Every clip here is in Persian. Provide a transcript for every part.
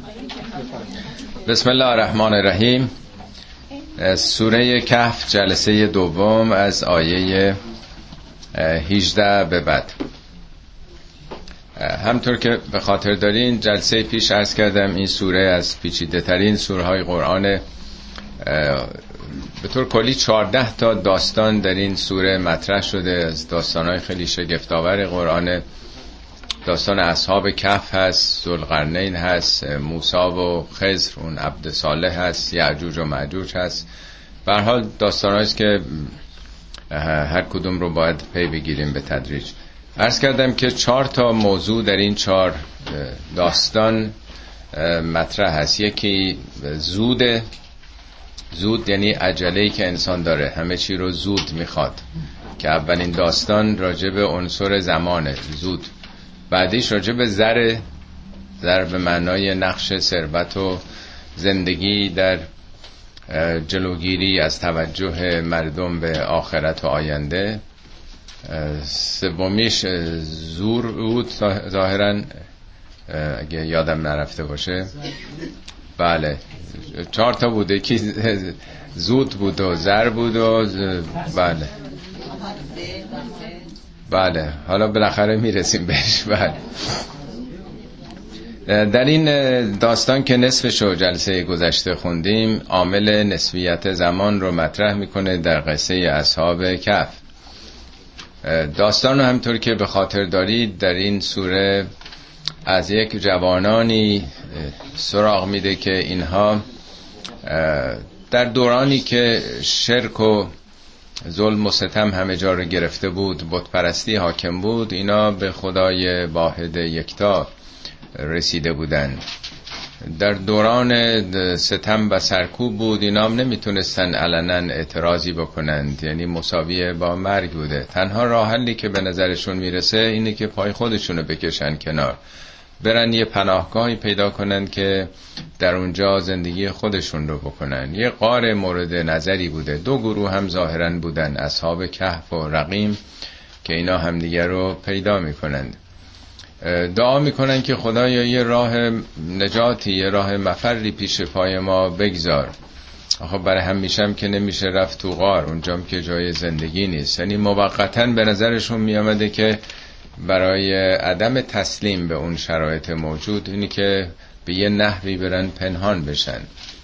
بسم الله الرحمن الرحیم. سوره کهف جلسه دوم از آیه 18 به بعد. همطور که به خاطر دارین جلسه پیش عرض کردم این سوره از پیچیده ترین سوره های قرآن. به طور کلی 14 تا داستان در این سوره مطرح شده، از داستانهای خیلی شگفت‌آور قرآن. داستان اصحاب کهف هست، ذوالقرنین هست، موسی و خضر اون عبد صالح هست، یعجوج و معجوج هست. به هر حال داستانهایی است که هر کدوم رو باید پی بگیریم به تدریج. عرض کردم که 4 تا موضوع در این 4 داستان مطرح هست. یکی زود یعنی عجله‌ای که انسان داره، همه چی رو زود میخواد، که اولین داستان راجع به عنصر زمانه، زود. بعدیش راجع به زر به معنای نقش ثروت و زندگی در جلوگیری از توجه مردم به آخرت و آینده. سومیش زور بود ظاهرا، اگه یادم نرفته باشه. بله 4 تا بوده که زود بود و زر بود و بله حالا بالاخره میرسیم بهش. بله در این داستان که نصفشو جلسه گذشته خوندیم، عامل نسبیت زمان رو مطرح میکنه در قصه اصحاب کهف. داستان رو همطور که به خاطر دارید در این سوره از یک جوانانی سراغ میده که اینها در دورانی که شرک و ظلم و ستم همه جا رو گرفته بود، بت پرستی حاکم بود، اینا به خدای واحد یکتا رسیده بودن. در دوران ستم و سرکوب بود، اینا هم نمیتونستن علنا اعتراضی بکنند، یعنی مساویه با مرگ بوده. تنها راه حلی که به نظرشون میرسه اینه که پای خودشونو بکشن کنار، برن یه پناهگاهی پیدا کنن که در اونجا زندگی خودشون رو بکنن. یه غار مورد نظری بوده. 2 گروه هم ظاهرا بودن، اصحاب کهف و رقیم، که اینا همدیگر رو پیدا میکنند. دعا میکنن که خدایا یه راه نجاتی، یه راه مفری پیش پای ما بگذار. آخه برای همیشه که نمیشه رفت تو غار، اونجام که جای زندگی نیست. یعنی موقتاً به نظرشون میامده که برای عدم تسلیم به اون شرایط موجود اینی که به یه نحوی برن پنهان بشن.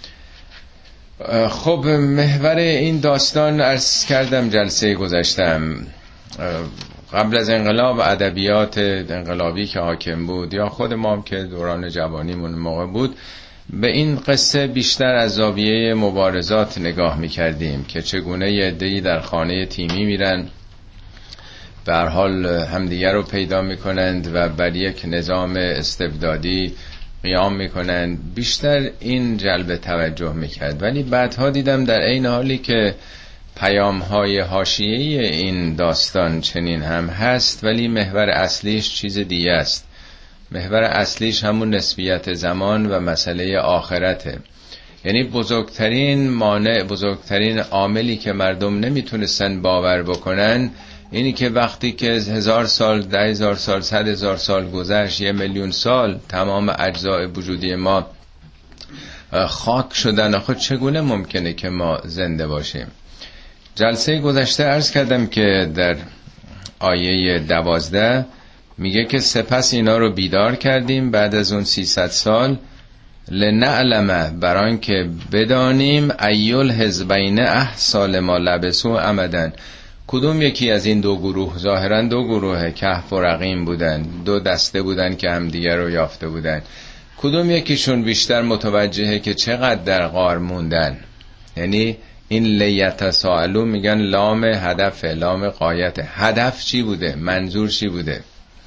خب محور این داستان عرض کردم جلسه گذشتم، قبل از انقلاب ادبیات انقلابی که حاکم بود، یا خود ما هم که دوران جوانیمون موقع بود، به این قصه بیشتر از زاویه مبارزات نگاه میکردیم که چگونه یه عده‌ای در خانه تیمی میرن، به هر حال همدیگر رو پیدا میکنند و بر یک نظام استبدادی قیام میکنند. بیشتر این جلب توجه میکرد. ولی بعدها دیدم در این حالی که پیام‌های حاشیه‌ای این داستان چنین هم هست، ولی محور اصلیش چیز دیگه است. محور اصلیش همون نسبیت زمان و مسئله آخرته. یعنی بزرگترین مانع، بزرگترین عاملی که مردم نمیتونستن باور بکنن اینی که وقتی که 1000 سال، 10,000 سال، 100,000 سال گذشت، 1,000,000 سال تمام اجزای وجودی ما خاک شدن، آخه چگونه ممکنه که ما زنده باشیم؟ جلسه گذشته عرض کردم که در آیه 12 میگه که سپس اینا رو بیدار کردیم بعد از اون 300 سال، لنعلم، بران که بدانیم، ایل حزبین احصی لما لبثوا امدا، کدوم یکی از این 2 گروه، ظاهرا 2 گروه کهف و رقیم بودن، 2 دسته بودن که همدیگر رو یافته بودن، کدوم یکیشون بیشتر متوجهه که چقدر در غار موندن؟ یعنی این لیتساءلوا میگن لام هدف، لام غایت. هدف چی بوده؟ منظور چی بوده؟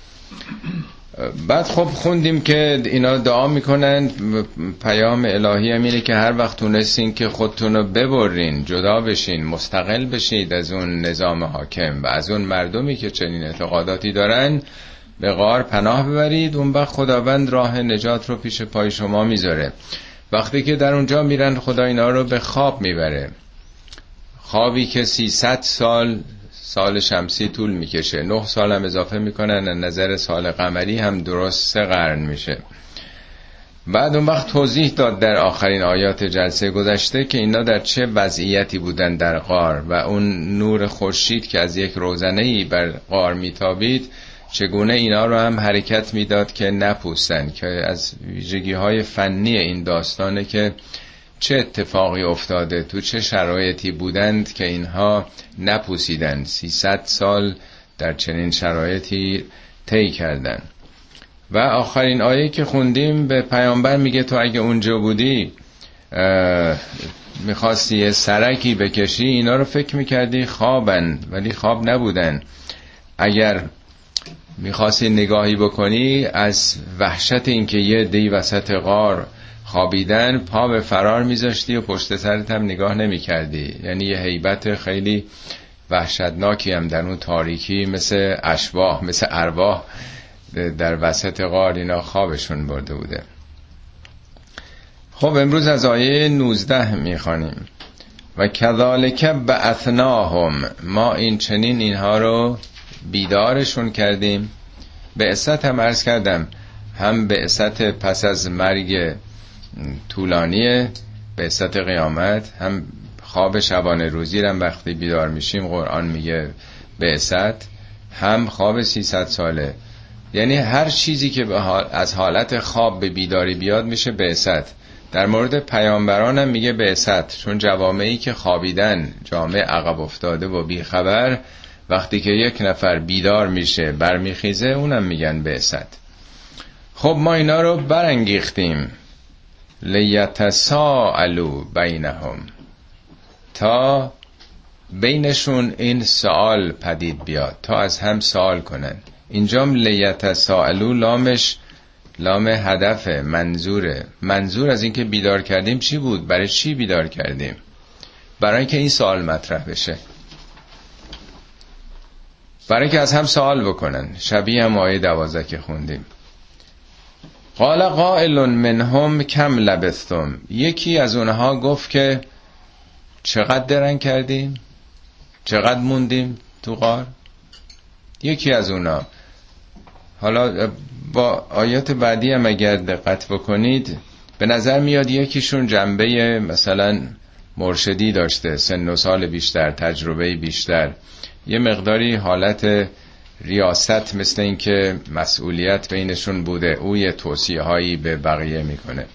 بعد خب خوندیم که اینا دعا میکنن، پیام الهی هم اینه که هر وقت تونستین که خودتون رو ببرین، جدا بشین، مستقل بشید از اون نظام حاکم و از اون مردمی که چنین اعتقاداتی دارن، به غار پناه ببرید. اون وقت خداوند راه نجات رو پیش پای شما میذاره. وقتی که در اونجا میرن، خدا اینا رو به خواب میبره، خوابی که 300 سال شمسی طول میکشه، 9 سال هم اضافه میکنن، نظر سال قمری هم درست 3 قرن میشه. بعد اون وقت توضیح داد در آخرین آیات جلسه گذشته که اینا در چه وضعیتی بودن در غار و اون نور خورشید که از یک روزنه‌ای بر غار میتابید چگونه اینا رو هم حرکت میداد که نپوستن، که از ویژگی‌های فنی این داستانه که چه اتفاقی افتاده، تو چه شرایطی بودند که اینها نپوسیدن، 300 سال در چنین شرایطی طی کردن. و آخرین آیه که خوندیم به پیامبر میگه تو اگه اونجا بودی میخواستی یه سرکی بکشی، اینا رو فکر میکردی خوابن ولی خواب نبودن. اگر میخواستی نگاهی بکنی از وحشت اینکه یه دی وسط غار خوابیدن، پا به فرار میذاشتی و پشت سرت هم نگاه نمیکردی. یعنی یه هیبت خیلی وحشتناکی هم در اون تاریکی، مثل اشباح، مثل ارواح در وسط غار اینا خوابشون برده بوده. خب امروز از آیه 19 میخوانیم و کذالک بعثناهم، ما این چنین اینها رو بیدارشون کردیم. بعثت هم عرض کردم، هم بعثت پس از مرگ طولانیه، بعثت قیامت، هم خواب شبانه روزی رو وقتی بیدار میشیم قرآن میگه بعثت، هم خواب 300 ساله. یعنی هر چیزی که از حالت خواب به بیداری بیاد میشه بعثت. در مورد پیامبران هم میگه بعثت، چون جوامعی که خوابیدن، جامعه عقب افتاده و بیخبر، وقتی که یک نفر بیدار میشه برمیخیزه اونم میگن بعثت. خب ما اینا رو برانگیختیم لیتساءلوا بینهم، تا بینشون این سوال پدید بیاد، تا از هم سوال کنن. اینجام لیتساءلوا لامش لام هدف، منظوره. منظور از این که بیدار کردیم چی بود؟ برای چی بیدار کردیم؟ برای اینکه این سوال مطرح بشه، برای اینکه از هم سوال بکنن. شبیه هم آیه 12 که خوندیم. قال قائل منهم کم لبثتم، یکی از اونها گفت که چقدر درنگ کردیم، چقدر موندیم تو غار. یکی از اونها، حالا با آیات بعدی هم اگر دقت بکنید به نظر میاد یکیشون جنبه مثلا مرشدی داشته، سن و سال بیشتر، تجربه بیشتر، یه مقداری حالت ریاست، مثل این که مسئولیت بینشون بوده، او یه توصیه هایی به بقیه میکنه.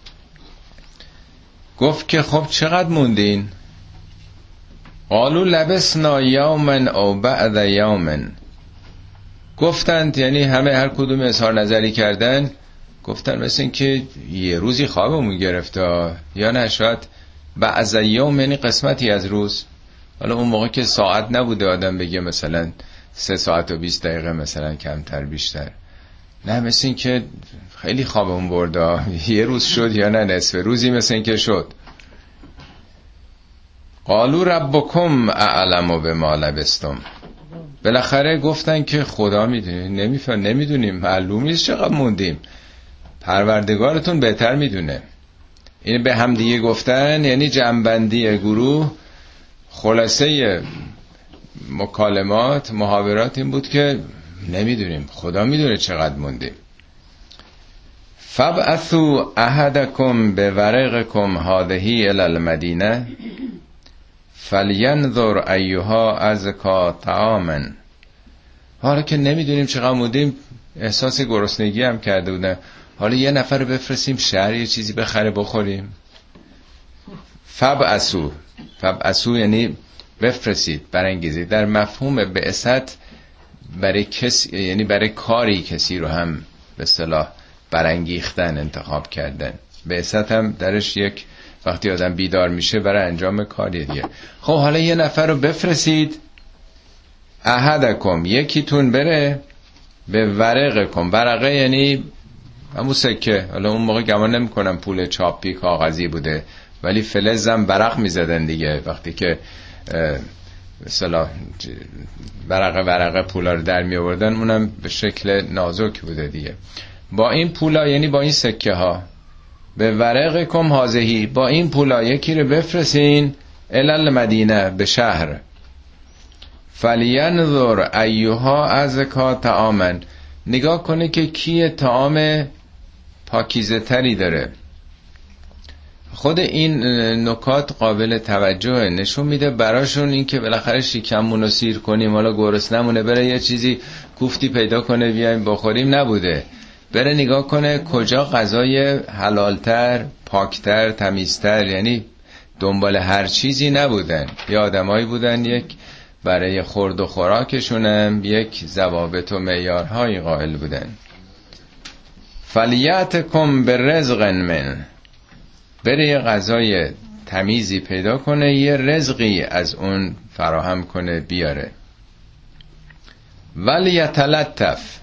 گفت که خب چقدر موندین؟ قالوا لبسنا یوما او بعد یوم، گفتند، یعنی همه هر کدوم اظهار نظری کردن، گفتن مثل این که یه روزی خوابمون گرفته، یا نه شاید بعد یوم، یعنی قسمتی از روز. حالا اون موقع که ساعت نبوده آدم بگه مثلا 3 ساعت و 20 دقیقه مثلا کمتر بیشتر، نه مثل این که خیلی خوابمون برده، یه روز شد یا نه نصف روزی مثل این که شد. قالوا ربکم اعلم بما لبستم، بالاخره گفتن که خدا میدونه، نمیدونیم، معلوم نیست چقدر موندیم، پروردگارتون بهتر میدونه. این به هم دیگه گفتن، یعنی جمع‌بندی گروه، خلاصه مکالمات، محاورات این بود که نمیدونیم، خدا میدونه چقدر موندیم. فابعثوا احدکم بورقکم هذه الی المدینه فلینظر ایها ازکا طعاما. حالا که نمیدونیم چقدر موندیم، احساس گرسنگی هم کرده بودن، حالا یه نفر رو بفرستیم شهر یه چیزی بخره بخوریم. فابعثوا یعنی بفرستید، برانگیزید. در مفهوم بعثت برای کسی، یعنی برای کاری کسی رو هم به اصطلاح برانگیختن، انتخاب کردن. بعثت هم درش یک وقتی آدم بیدار میشه برای انجام کاری دیگه. خب حالا یه نفر رو بفرستید، احدکم، یکیتون بره، به ورقکم، ورقه یعنی همون سکه، حالا اون موقع گمان نمی کنم پول چاپی کاغذی بوده، ولی فلزم ورق میزدن دیگه، وقتی که مثلا ورقه پولا رو در می آوردن، اونم به شکل نازک بوده دیگه. با این پولا، یعنی با این سکه ها، به ورقکم هذه، با این پولا یکی رو بفرستین الی مدینه، به شهر. فلینظر ایها ازکا طعاما، نگاه کنه که کیه طعام پاکیزه تری داره. خود این نکات قابل توجهه، نشون میده براشون این که بالاخره شکممون رو سیر کنیم، حالا گرسنمونه بره یه چیزی کوفتی پیدا کنه بیایم بخوریم نبوده، بره نگاه کنه کجا غذای حلالتر، پاکتر، تمیزتر، یعنی دنبال هر چیزی نبودن. یه آدمایی بودن یک برای خورد و خوراکشونم یک ضوابط و معیارهایی قائل بودن. فلیأتکم برزق من، بره یه غذای تمیزی پیدا کنه، یه رزقی از اون فراهم کنه بیاره. ولیتلطف،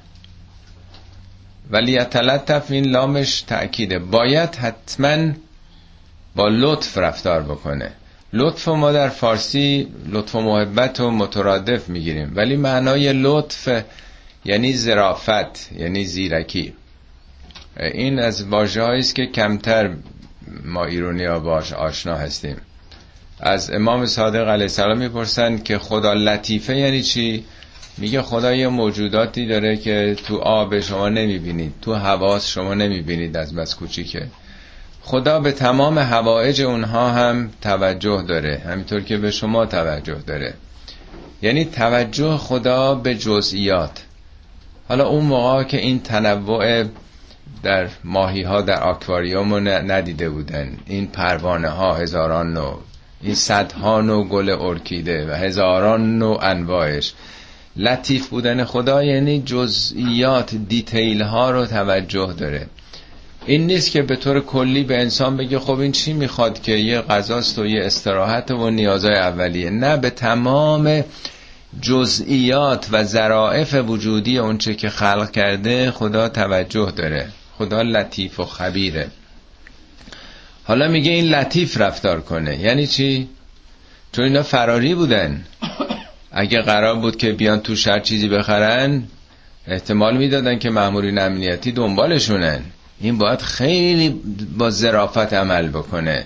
ولیتلطف این لامش تأکیده، باید حتما با لطف رفتار بکنه. لطف ما در فارسی لطف و محبت و مترادف میگیریم، ولی معنای لطف یعنی ظرافت، یعنی زیرکی. این از واژه‌هایی است که کمتر ما ایرانی‌ها باش آشنا هستیم. از امام صادق علیه السلام میپرسن که خدا لطیفه یعنی چی؟ میگه خدا یه موجوداتی داره که تو آب شما نمیبینید، تو هوا شما نمیبینید، از بس کوچیکه. خدا به تمام حوائج اونها هم توجه داره، همینطور که به شما توجه داره. یعنی توجه خدا به جزئیات. حالا اون موقع که این تنوع در ماهی ها در آکواریوم رو ندیده بودن، این پروانه ها هزاران نوع، این صدها نوع گل ارکیده و هزاران نوع انواعش، لطیف بودن خدا یعنی جزئیات، دیتیل ها رو توجه داره. این نیست که به طور کلی به انسان بگه خب این چی میخواد که یه غذاست و یه استراحت و نیازهای اولیه. نه، به تمام جزئیات و ظرافت وجودی اونچه که خلق کرده خدا توجه داره. خدا لطیف و خبیره. حالا میگه این لطیف رفتار کنه یعنی چی؟ چون اینا فراری بودن، اگه قرار بود که بیان تو شهر چیزی بخرن احتمال میدادن که مامورین امنیتی دنبالشونن. این باید خیلی با ظرافت عمل بکنه،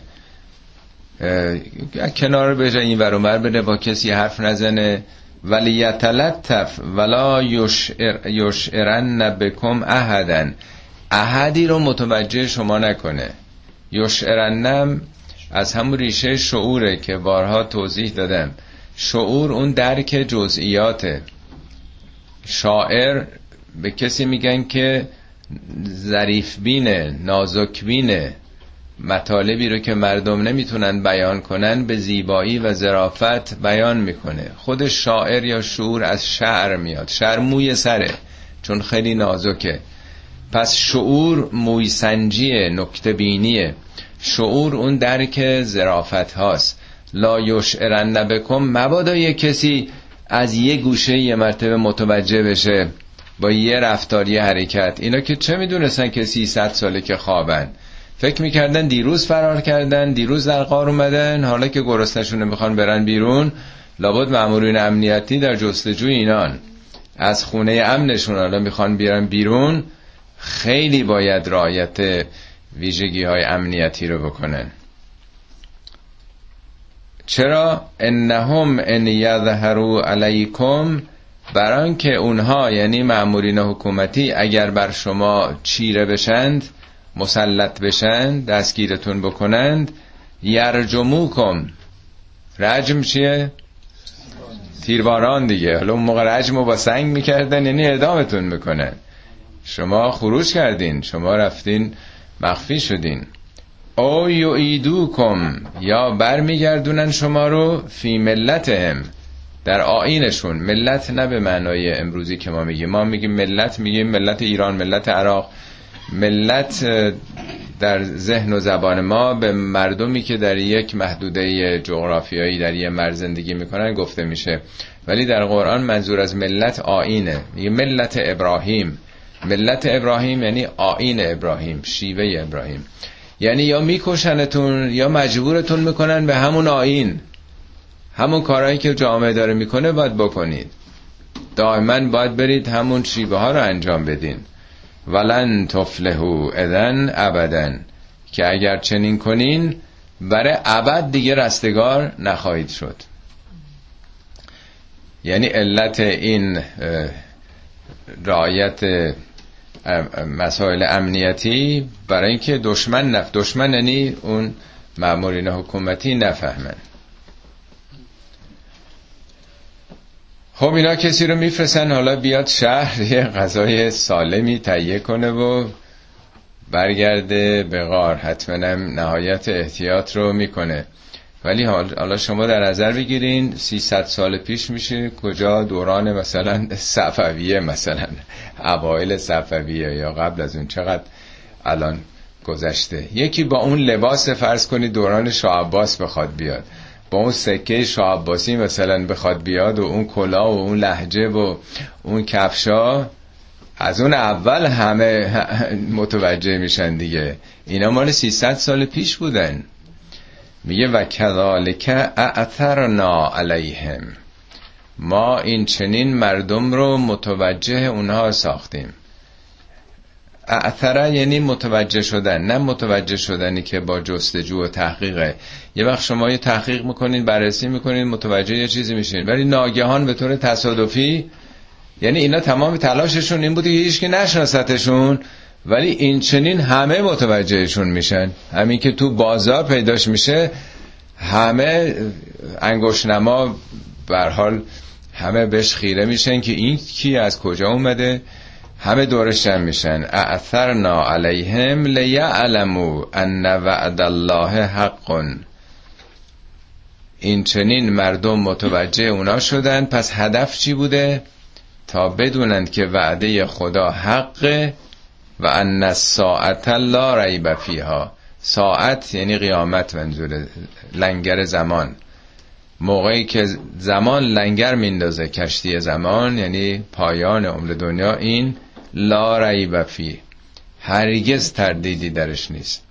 کنار بجا این ور اونور بره، با کسی حرف نزنه. ولی یتلطف ولا یشعرن بکم احدا، احدی رو متوجه شما نکنه. یشعرنم از همون ریشه شعوره که بارها توضیح دادم. شعور اون درک جزئیاته. شاعر به کسی میگن که ظریف بینه، نازک بینه، مطالبی رو که مردم نمیتونن بیان کنن به زیبایی و ظرافت بیان میکنه. خود شاعر یا شعور از شعر میاد. شعر موی سره چون خیلی نازکه. پس شعور موی سنجیه، نکته بینیه. شعور اون درک ظرافت هاست. لا یشعرن بکم، مبادا یه کسی از یه گوشه یه مرتبه متوجه بشه با یه رفتار یه حرکت. اینا که چه میدونستن که 300 ساله که خوابن، فکر میکردن دیروز فرار کردن، دیروز در غار اومدن، حالا که گرسنشونه میخوان برن بیرون، لابد مامورین امنیتی در جستجوی اینان، از خونه امنشون حالا میخوان بیرن بیرون. خیلی باید رعایت ویژگی های امنیتی رو بکنن. چرا؟ انهم ان یظهروا علیکم، بران که اونها یعنی مامورین حکومتی اگر بر شما چیره بشند، مسلط بشند، دستگیرتون بکنند، یرجموکم. رجم چیه؟ تیرباران دیگه. حالا اون موقع رجمو با سنگ میکردن، یعنی اعدامتون میکنن. شما خروج کردین، شما رفتین مخفی شدین. او یعیدوکم، یا برمیگردونن شما رو فی ملتهم، در آیینشون. ملت نه به معنای امروزی که ما میگیم. ما میگیم ملت، میگیم ملت ایران، ملت عراق. ملت در ذهن و زبان ما به مردمی که در یک محدوده جغرافیایی در یک مرز زندگی میکنن گفته میشه، ولی در قرآن منظور از ملت آیینه. میگه ملت ابراهیم. ملت ابراهیم یعنی آیین ابراهیم، شیوه ابراهیم. یعنی یا میکشنتون یا مجبورتون میکنن به همون آیین، همون کارهایی که جامعه داره میکنه باید بکنید. دائما باید برید همون شیوه ها رو انجام بدین. ولن تفلحوا اذن ابدا، که اگر چنین کنین برای ابد دیگه رستگار نخواهید شد. یعنی علت این رعایت مسائل امنیتی برای اینکه دشمن یعنی اون مامورین حکومتی نفهمن. خب اینا کسی رو میفرستن حالا بیاد شهر یه غذای سالمی تهیه کنه و برگرده به غار، حتما نهایت احتیاط رو میکنه. ولی حالا شما در نظر بگیرین 300 سال پیش میشه کجا، دوران مثلا صفویه، مثلا اوایل صفویه یا قبل از اون، چقدر الان گذشته. یکی با اون لباس فرض کنید دوران شاه عباس بخواد بیاد، با اون سکه شاه عباسی مثلا بخواد بیاد و اون کلاه و اون لهجه و اون کفشا، از اون اول همه متوجه میشن دیگه اینا مال 300 سال پیش بودن. میگه و کذالک اعثرنا علیهم، ما این چنین مردم رو متوجه اونها ساختیم. اعثر یعنی متوجه شدن، نه متوجه شدنی که با جستجو و تحقیقه. یه وقت شما یه تحقیق میکنین، بررسی میکنین، متوجه یه چیزی میشین، ولی ناگهان به طور تصادفی، یعنی اینا تمام تلاششون این بوده که هیچ کی نشناستشون، ولی این چنین همه متوجهشون میشن. همین که تو بازار پیداش میشه همه انگشت‌نما به هر حال همه بهش خیره میشن که این کی از کجا اومده، همه دورش جمع میشن. اثرنا علیهم لیعلموا ان وعد الله حق، این چنین مردم متوجه اونا شدن. پس هدف چی بوده؟ تا بدونند که وعده خدا حقه و ان الساعه لا ریب فیها. ساعت یعنی قیامت، منظور لنگر زمان، موقعی که زمان لنگر میندازه، کشتی زمان یعنی پایان عمر دنیا، این لا ریب فیه، هرگز تردیدی درش نیست.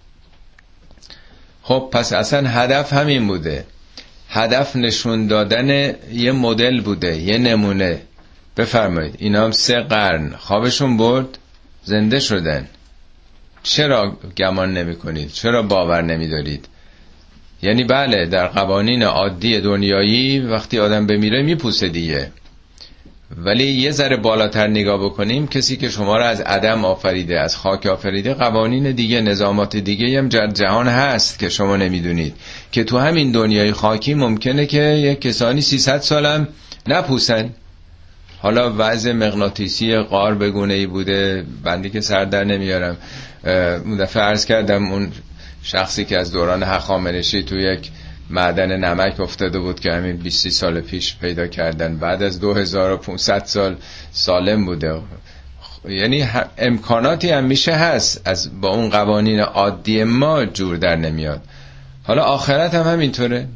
خب پس اصلا هدف همین بوده، هدف نشون دادن یه مدل بوده، یه نمونه. بفرمایید اینا هم 3 قرن خوابشون برد، زنده شدن. چرا گمان نمی کنید؟ چرا باور نمی دارید؟ یعنی بله در قوانین عادی دنیایی وقتی آدم بمیره میپوسه دیگه، ولی یه ذره بالاتر نگاه بکنیم، کسی که شما را از عدم آفریده، از خاک آفریده، قوانین دیگه، نظامات دیگه هم جهان هست که شما نمیدونید، که تو همین دنیای خاکی ممکنه که یک کسانی 300 سالم نپوسن. حالا وضع مغناطیسی غار بگونه‌ای بوده، بندی که سر در نمیارم. اون دفعه عرض کردم اون شخصی که از دوران هخامنشی تو یک معدن نمک افتاده بود که همین 20 سال پیش پیدا کردن، بعد از 2500 سال سالم بوده. یعنی امکاناتی هم میشه هست، از با اون قوانین عادی ما جور در نمیاد. حالا آخرت هم همینطوره.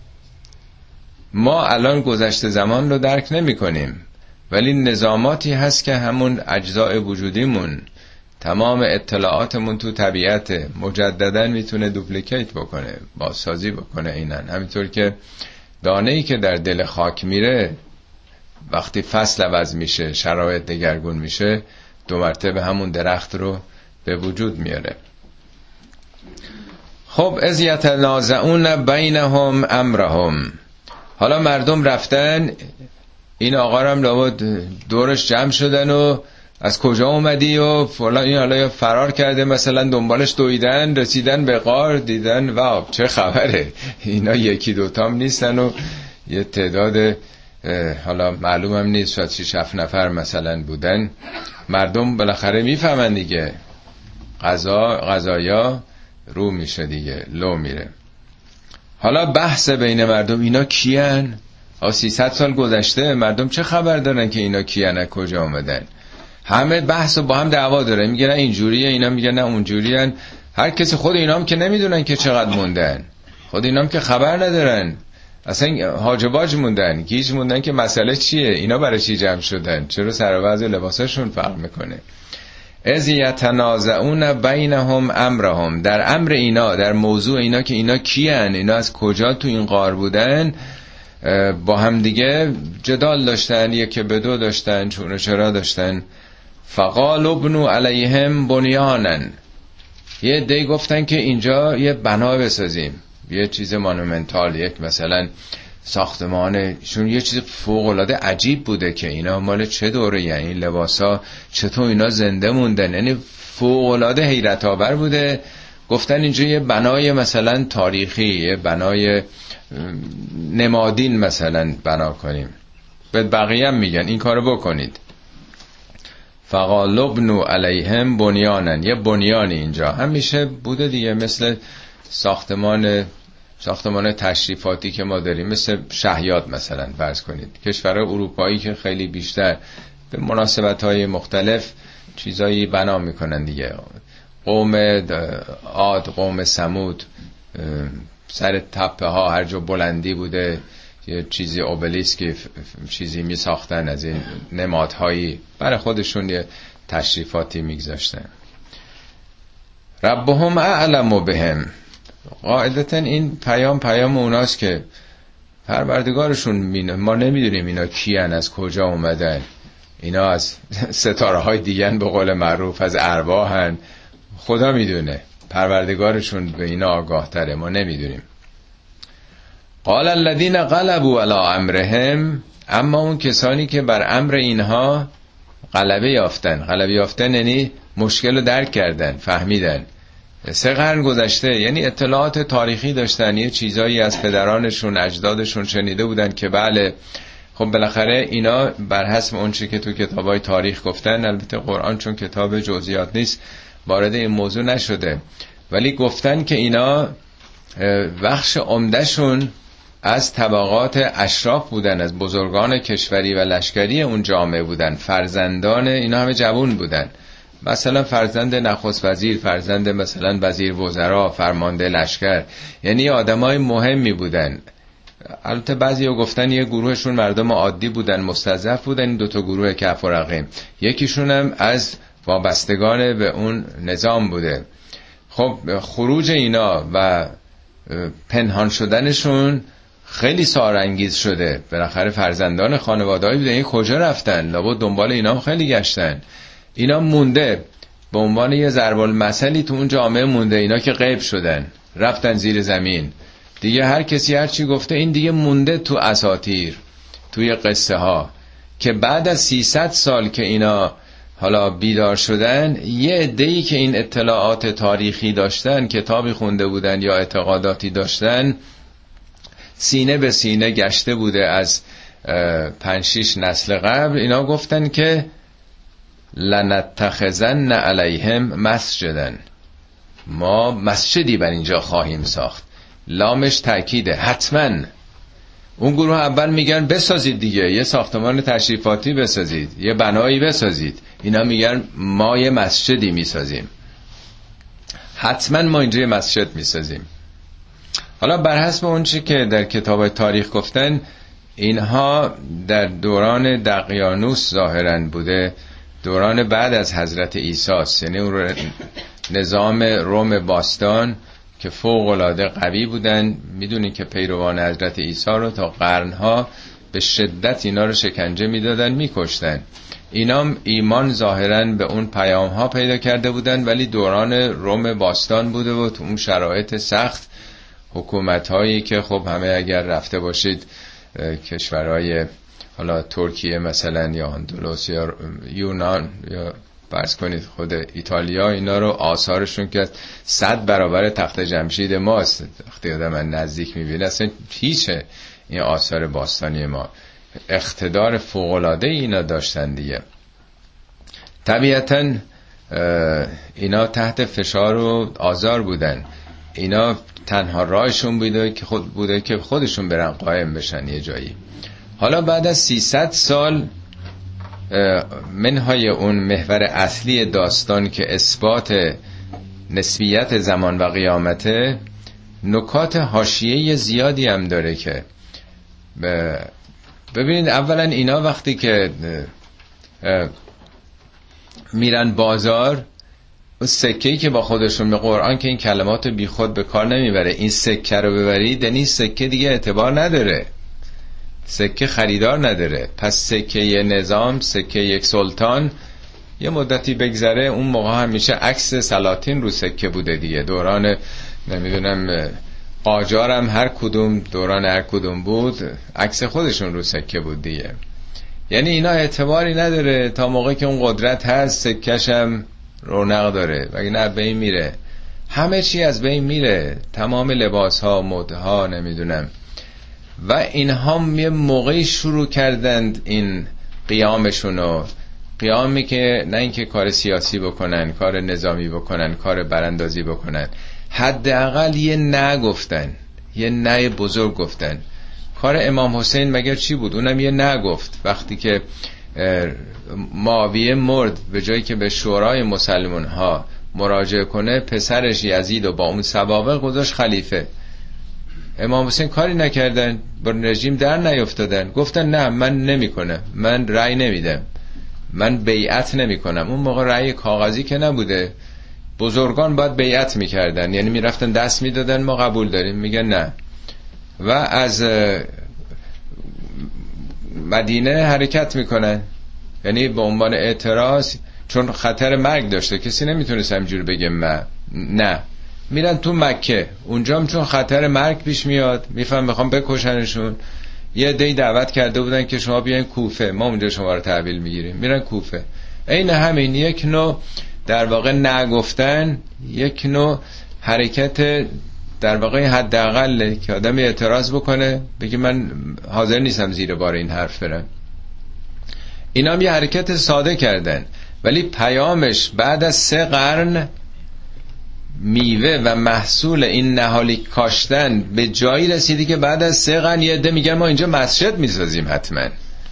ما الان گذشته زمان رو درک نمی کنیم، ولی نظاماتی هست که همون اجزای وجودیمون، تمام اطلاعاتمون تو طبیعت مجددا میتونه دوپلیکیت بکنه، بازسازی بکنه. اینن همینطور که دانه‌ای که در دل خاک میره وقتی فصل عوض میشه، شرایط دگرگون میشه، 2 مرتبه همون درخت رو به وجود میاره. خب از یتنازعون بینهم امرهم، حالا مردم رفتن، این آقا هم لابد دورش جمع شدن و از کجا اومدی و فلان، این حالا فرار کرده مثلا، دنبالش دویدن، رسیدن به غار، دیدن واو چه خبره، اینا 1-2 تام نیستن و یه تعداد حالا معلومم نیست، شاید 6-7 نفر مثلا بودن. مردم بالاخره میفهمن دیگه، قضایا رو میشه دیگه، لو میره. حالا بحث بین مردم، اینا کیان؟ 300 سال گذشته، مردم چه خبر دارن که اینا کیان، از کجا اومدن؟ همه بحث و با هم دعوا داره، میگن نه اینجوریه، اینا میگن نه اونجوریه. هر کسی خود اینام که نمیدونن که چقدر موندن، خود اینام که خبر ندارن، اصلا هاج و باج موندن، گیج موندن که مسئله چیه، اینا برای چی جمع شدن، چرا سر و وضع لباساشون فرق میکنه. از یتنازعون بینهم امرهم، در امر اینا، در موضوع اینا که اینا کیان، اینا از کجا تو این غار بودن، با هم دیگه جدال داشتن، یکی به دو داشتن، چون و چرا داشتن. فقال ابنوا علیهم بنیانا، یه عده گفتن که اینجا یه بنا بسازیم، یه چیز مانومنتال، یک مثلا ساختمانشون یه چیز فوق‌العاده عجیب بوده که اینا مال چه دوره، یعنی این لباسا چطور اینا زنده موندن، یعنی فوق‌العاده حیرت آور بوده. گفتن اینجا یه بنای مثلا تاریخی، یه بنای نمادین مثلا بنا کنیم. به بقیه هم میگن این کارو بکنید. فقالوا ابنوا علیهم بنیانا، یه بنیانی اینجا همیشه بوده دیگه، مثل ساختمان تشریفاتی که ما داریم، مثل شهیاد مثلا فرض کنید. کشورهای اروپایی که خیلی بیشتر به مناسبت‌های مختلف چیزایی بنا میکنن دیگه. قوم عاد، قوم ثمود سر تپه ها هر جا بلندی بوده یه چیزی اوبلیسک چیزی می ساختن، از این نمادهایی برای خودشون یه تشریفاتی میگذاشتن. ربهم اعلم بهم، قاعدتا این پیام اوناست که پروردگارشون ما نمیدونیم اینا کیان، از کجا اومدن، اینا از ستاره های دیگن به قول معروف، از ارواحن، خدا میدونه، پروردگارشون به اینا آگاه تره، ما نمیدونیم. قال الذين غلبوا على امرهم، اما اون کسانی که بر امر اینها غلبه یافتن یعنی مشکل رو درک کردن، فهمیدن. 3 قرن گذشته، یعنی اطلاعات تاریخی داشتن، یه چیزایی از پدرانشون اجدادشون شنیده بودن که بله خب بالاخره اینا بر حسب اون چی که تو کتابای تاریخ گفتن، البته قرآن چون کتاب جزئیات نیست وارد این موضوع نشده، ولی گفتن که اینا بخش عمدهشون از طبقات اشراف بودن، از بزرگان کشوری و لشکری اون جامعه بودن، فرزندان اینا همه جوان بودن، مثلا فرزند نخست وزیر، فرزند مثلا وزیر وزرا، فرمانده لشکر، یعنی آدمای مهمی بودن. البته بعضیا گفتن یه گروهشون مردم عادی بودن، مستضعف بودن، این 2 گروه کف و رقیم، یکیشون هم از وابستگان به اون نظام بوده. خب خروج اینا و پنهان شدنشون خیلی سارانگیز شده، بالاخره فرزندان خانواده‌ای بودن، این کجا رفتن؟ لابد دنبال اینا خیلی گشتن. اینا مونده به عنوان یه ضرب المثلی تو اون جامعه مونده، اینا که غیب شدن رفتن زیر زمین دیگه، هر کسی هر چی گفته این دیگه مونده تو اساطیر، توی قصه ها، که بعد از 300 سال که اینا حالا بیدار شدن، یه عده‌ای که این اطلاعات تاریخی داشتن، کتابی خونده بودن یا اعتقاداتی داشتن، سینه به سینه گشته بوده از 5-6 نسل قبل، اینا گفتن که لنتخذن علیهم مسجدن، ما مسجدی بر اینجا خواهیم ساخت. لامش تأکیده، حتما. اون گروه اول میگن بسازید دیگه، یه ساختمان تشریفاتی بسازید، یه بنایی بسازید، اینا میگن ما یه مسجدی میسازیم، حتما ما اینجا یه مسجد میسازیم. حالا بر حسب اون چی که در کتاب تاریخ گفتن، اینها در دوران دقیانوس ظاهرا بوده، دوران بعد از حضرت عیسی است، یعنی اون نظام روم باستان که فوق العاده قوی بودن. میدونی که پیروان حضرت عیسی رو تا قرنها به شدت اینا رو شکنجه میدادن، میکشتن. اینا ایمان ظاهرا به اون پیام ها پیدا کرده بودن، ولی دوران روم باستان بوده و تو اون شرایط سخت حکومت هایی که خب همه اگر رفته باشید کشورهای حالا ترکیه مثلا یا اندلس یا یونان یا فرض کنید خود ایتالیا، اینا رو آثارشون که 100 برابر تخت جمشید ماست، وقتی آدم من نزدیک میبینه اصلا هیچه. این آثار باستانی ما اقتدار فوق‌العاده اینا داشتن دیگه. طبیعتا اینا تحت فشار و آزار بودن، اینا تنها راهشون بوده که خودشون برن قائم بشن یه جایی. حالا بعد از 300 سال منهای اون محور اصلی داستان که اثبات نسبیت زمان و قیامته، نکات حاشیه زیادی هم داره که ببینید. اولا اینا وقتی که میرن بازار، اون سکه‌ای که با خودشون، به قرآن که این کلمات بی خود به کار نمیبره، این سکه رو ببرید یعنی سکه دیگه اعتبار نداره، سکه خریدار نداره. پس سکه یه نظام، سکه یک سلطان، یه مدتی بگذره اون موقع همیشه عکس سلاطین رو سکه بوده دیگه، دوران نمیدونم قاجارم هر کدوم دوران هر کدوم بود عکس خودشون رو سکه بود دیگه. یعنی اینا اعتباری نداره تا موقعی که اون قدرت هست سکه‌شم رونق داره، وگه نه به این میره، همه چی از بین میره، تمام لباس ها، مده ها، نمیدونم. و اینها یه موقعی شروع کردند این قیامشونو، قیامی که نه اینکه کار سیاسی بکنن، کار نظامی بکنن، کار براندازی بکنن، حداقل یه نه گفتن، یه نه بزرگ گفتن. کار امام حسین مگر چی بود؟ اونم یه نه گفت. وقتی که معاویه مرد، به جایی که به شورای مسلمان ها مراجعه کنه، پسرش یزید و با اون سوابق گذاشت خلیفه. امام حسین کاری نکردن، با رژیم در نیفتادن، گفتن نه من نمیکنم، من رأی نمیدم، من بیعت نمیکنم. اون موقع رأی کاغذی که نبوده، بزرگان باید بیعت میکردن، یعنی میرفتن دست میدادن ما قبول داریم، میگن نه. و از مدینه حرکت میکنن، یعنی به عنوان اعتراض، چون خطر مرگ داشته، کسی نمیتونست همجور بگه نه. میرن تو مکه، اونجا هم چون خطر مرگ پیش میاد، میفهم میخوام بکشنشون، یه عده‌ای دعوت کرده بودن که شما بیاین کوفه، ما اونجا شما رو تحویل میگیریم، میرن کوفه. این همین یک نوع در واقع نگفتن، یک نوع حرکت در واقع حداقل که آدم اعتراض بکنه، بگه من حاضر نیستم زیر بار این حرف برم. اینا هم یه حرکت ساده کردن، ولی پیامش بعد از 3 قرن میوه و محصول این نهالی کاشتن به جایی رسیدی که بعد از 3 قرن یه عده میگن ما اینجا مسجد میسازیم حتما.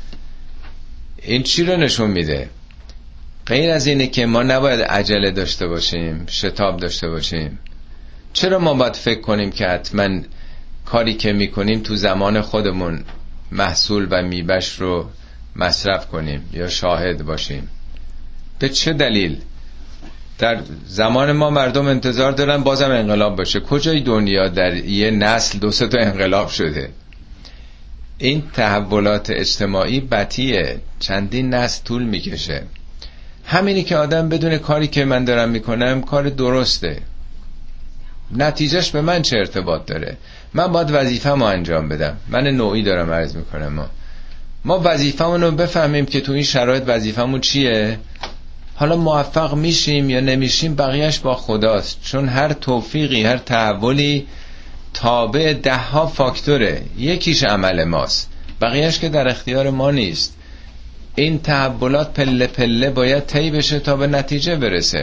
این چی رو نشون میده؟ غیر از اینه که ما نباید عجله داشته باشیم، شتاب داشته باشیم. چرا ما باید فکر کنیم که حتما کاری که میکنیم تو زمان خودمون محصول و میوه‌اش رو مصرف کنیم یا شاهد باشیم؟ به چه دلیل؟ در زمان ما مردم انتظار دارن بازم انقلاب باشه. کجای دنیا در یه نسل 2-3 تا انقلاب شده؟ این تحولات اجتماعی بطیه، چندین نسل طول میکشه. همینی که آدم بدون کاری که من دارم میکنم کار درسته، نتیجهش به من چه ارتباط داره؟ من باید وظیفه‌مو انجام بدم. من نوعی دارم عرض میکنم، ما وظیفه‌مون رو بفهمیم که تو این شرایط وظیفه‌مون چیه. حالا موفق میشیم یا نمیشیم بقیهش با خداست، چون هر توفیقی، هر تحولی تابع 10 فاکتوره، یکیش عمل ماست، بقیهش که در اختیار ما نیست. این تحولات پله پله باید طی بشه تا به نتیجه برسه.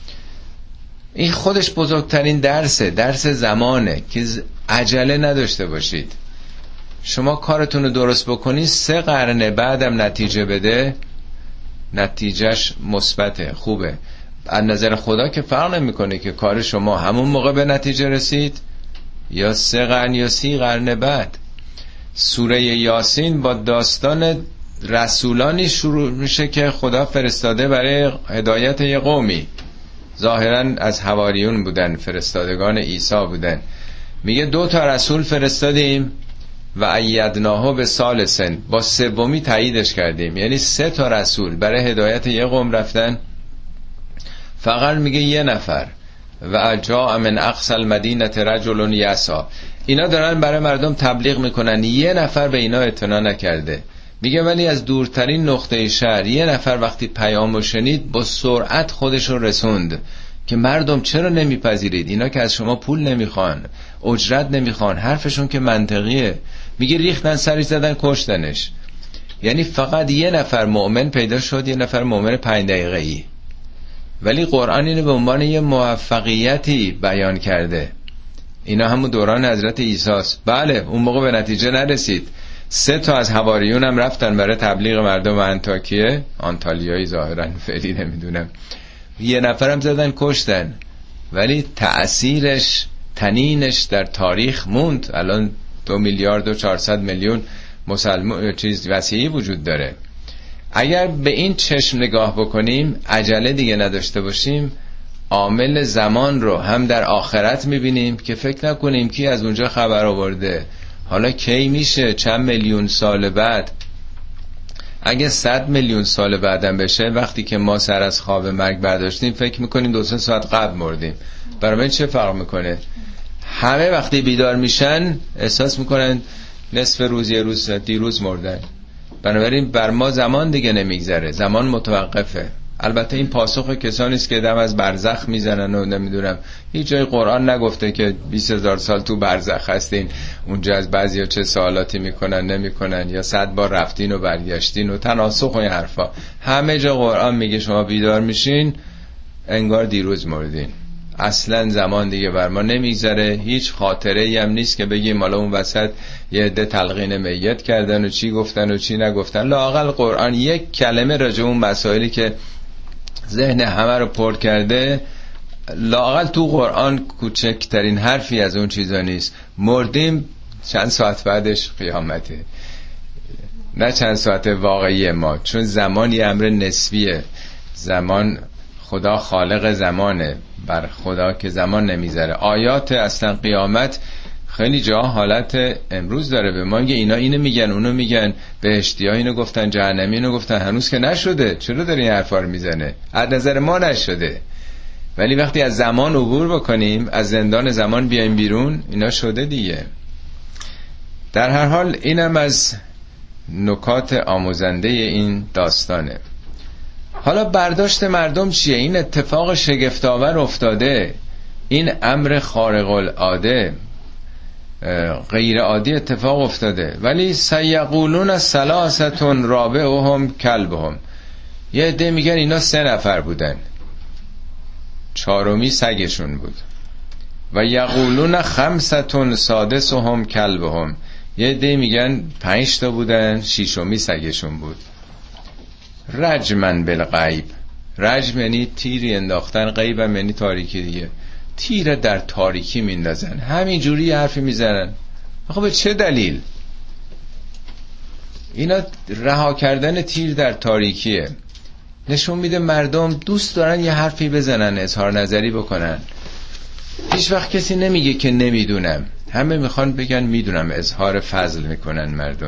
این خودش بزرگترین درس زمانه که عجله نداشته باشید. شما کارتون رو درست بکنید، 3 قرن بعدم نتیجه بده، نتیجهش مثبته، خوبه. از نظر خدا که فرق نمیکنه که کار شما همون موقع به نتیجه رسید یا 3 قرن یا 30 قرن بعد. سوره یاسین با داستان رسولانی شروع میشه که خدا فرستاده برای هدایت یه قومی، ظاهرا از حواریون بودن، فرستادگان عیسی بودن. میگه 2 تا رسول فرستادیم و ایدناهو به ثالثن، با 3می تاییدش کردیم، یعنی 3 تا رسول برای هدایت یه قوم رفتن. فقط میگه 1 نفر و جاء من اقصى المدینه رجل یسعی، اینا دارن برای مردم تبلیغ میکنن، 1 نفر به اینا اعتنا نکرده. میگه ولی از دورترین نقطه شهر 1 نفر وقتی پیامو شنید با سرعت خودشون رسوند که مردم چرا نمیپذیرید؟ اینا که از شما پول نمیخوان، اجرت نمیخوان، حرفشون که منطقیه. میگه ریختن سرش، زدن کشتنش. یعنی فقط 1 نفر مؤمن پیدا شد، 1 نفر مؤمن 5 دقیقه‌ای. ولی قرآن اینو به عنوان یه موفقیتی بیان کرده. اینا همون دوران حضرت عیسی است. بله اون موقع به نتیجه نرسید. 3 تا از حواریون هم رفتن برای تبلیغ مردم آنتالیایی ظاهرا، فعلی نمیدونم، 1 نفرم زدن کشتن. ولی تأثیرش، تنینش در تاریخ موند. الان 2 میلیارد و 400 میلیون مسلمان مسیحی وجود داره. اگر به این چشم نگاه بکنیم، عجله دیگه نداشته باشیم، عامل زمان رو هم در آخرت میبینیم که فکر نکنیم کی از اونجا خبر آورده، حالا کی میشه، چند میلیون سال بعد. اگه 100 میلیون سال بعدم بشه، وقتی که ما سر از خواب مرگ برداشتیم فکر میکنیم 2-3 ساعت قبل مردیم. برای من چه فرق میکنه؟ همه وقتی بیدار میشن احساس میکنن نصف روز یه روز دیروز مردن. بنابراین بر ما زمان دیگه نمیگذره، زمان متوقفه. البته این پاسخ کسانی است که دم از برزخ میزنن و نمیدونم، هیچ جای قرآن نگفته که 20,000 سال تو برزخ هستین، اونجا از بعضیا چه سوالاتی میکنن نمیکنن، یا 100 بار رفتین و برگشتین و تناسخ و این حرفا. همه جا قرآن میگه شما بیدار میشین انگار دیروز مردین. اصلا زمان دیگه بر ما نمیگذره. هیچ خاطره ای هم نیست که بگیم حالا اون وسط یه عده تلقین میت کردن و چی گفتن و چی نگفتن. لااقل قرآن یک کلمه راجع اون مسائلی که ذهن همه رو پر کرده، لااقل تو قرآن کوچکترین حرفی از اون چیزا نیست. مردیم چند ساعت بعدش قیامته، نه چند ساعت واقعی ما، چون زمان یه امر نسبیه. زمان خدا خالق زمانه، بر خدا که زمان نمیذاره. آیات اصلا قیامت خیلی جا حالت امروز داره. به ما میگه اینا اینو میگن اونو میگن، بهشتی ها اینو گفتن جهنمی اینو گفتن، هنوز که نشده، چرا داری این حرفا رو میزنه؟ از نظر ما نشده، ولی وقتی از زمان عبور بکنیم، از زندان زمان بیایم بیرون، اینا شده دیگه. در هر حال اینم از نکات آموزنده این داستانه. حالا برداشت مردم چیه؟ این اتفاق شگفت‌آور افتاده، این امر خارق العاده غیر عادی اتفاق افتاده، ولی سیقولون ثلاثه رابعهم کلبهم. یه عده میگن اینا 3 نفر بودن، 4می سگشون بود. و یقولون 5 سادسهم کلبهم. یه عده میگن 5 تا بودن، 6می سگشون بود. رجمن بالغیب. رجم یعنی تیری انداختن، غیب هم یعنی تاریکی دیگه. تیر در تاریکی میندازن، همین جوری حرفی میزنن. آخه به چه دلیل؟ اینا رها کردن تیر در تاریکیه. نشون میده مردم دوست دارن یه حرفی بزنن، اظهار نظری بکنن. هیچ وقت کسی نمیگه که نمیدونم، همه میخوان بگن میدونم، اظهار فضل میکنن مردم.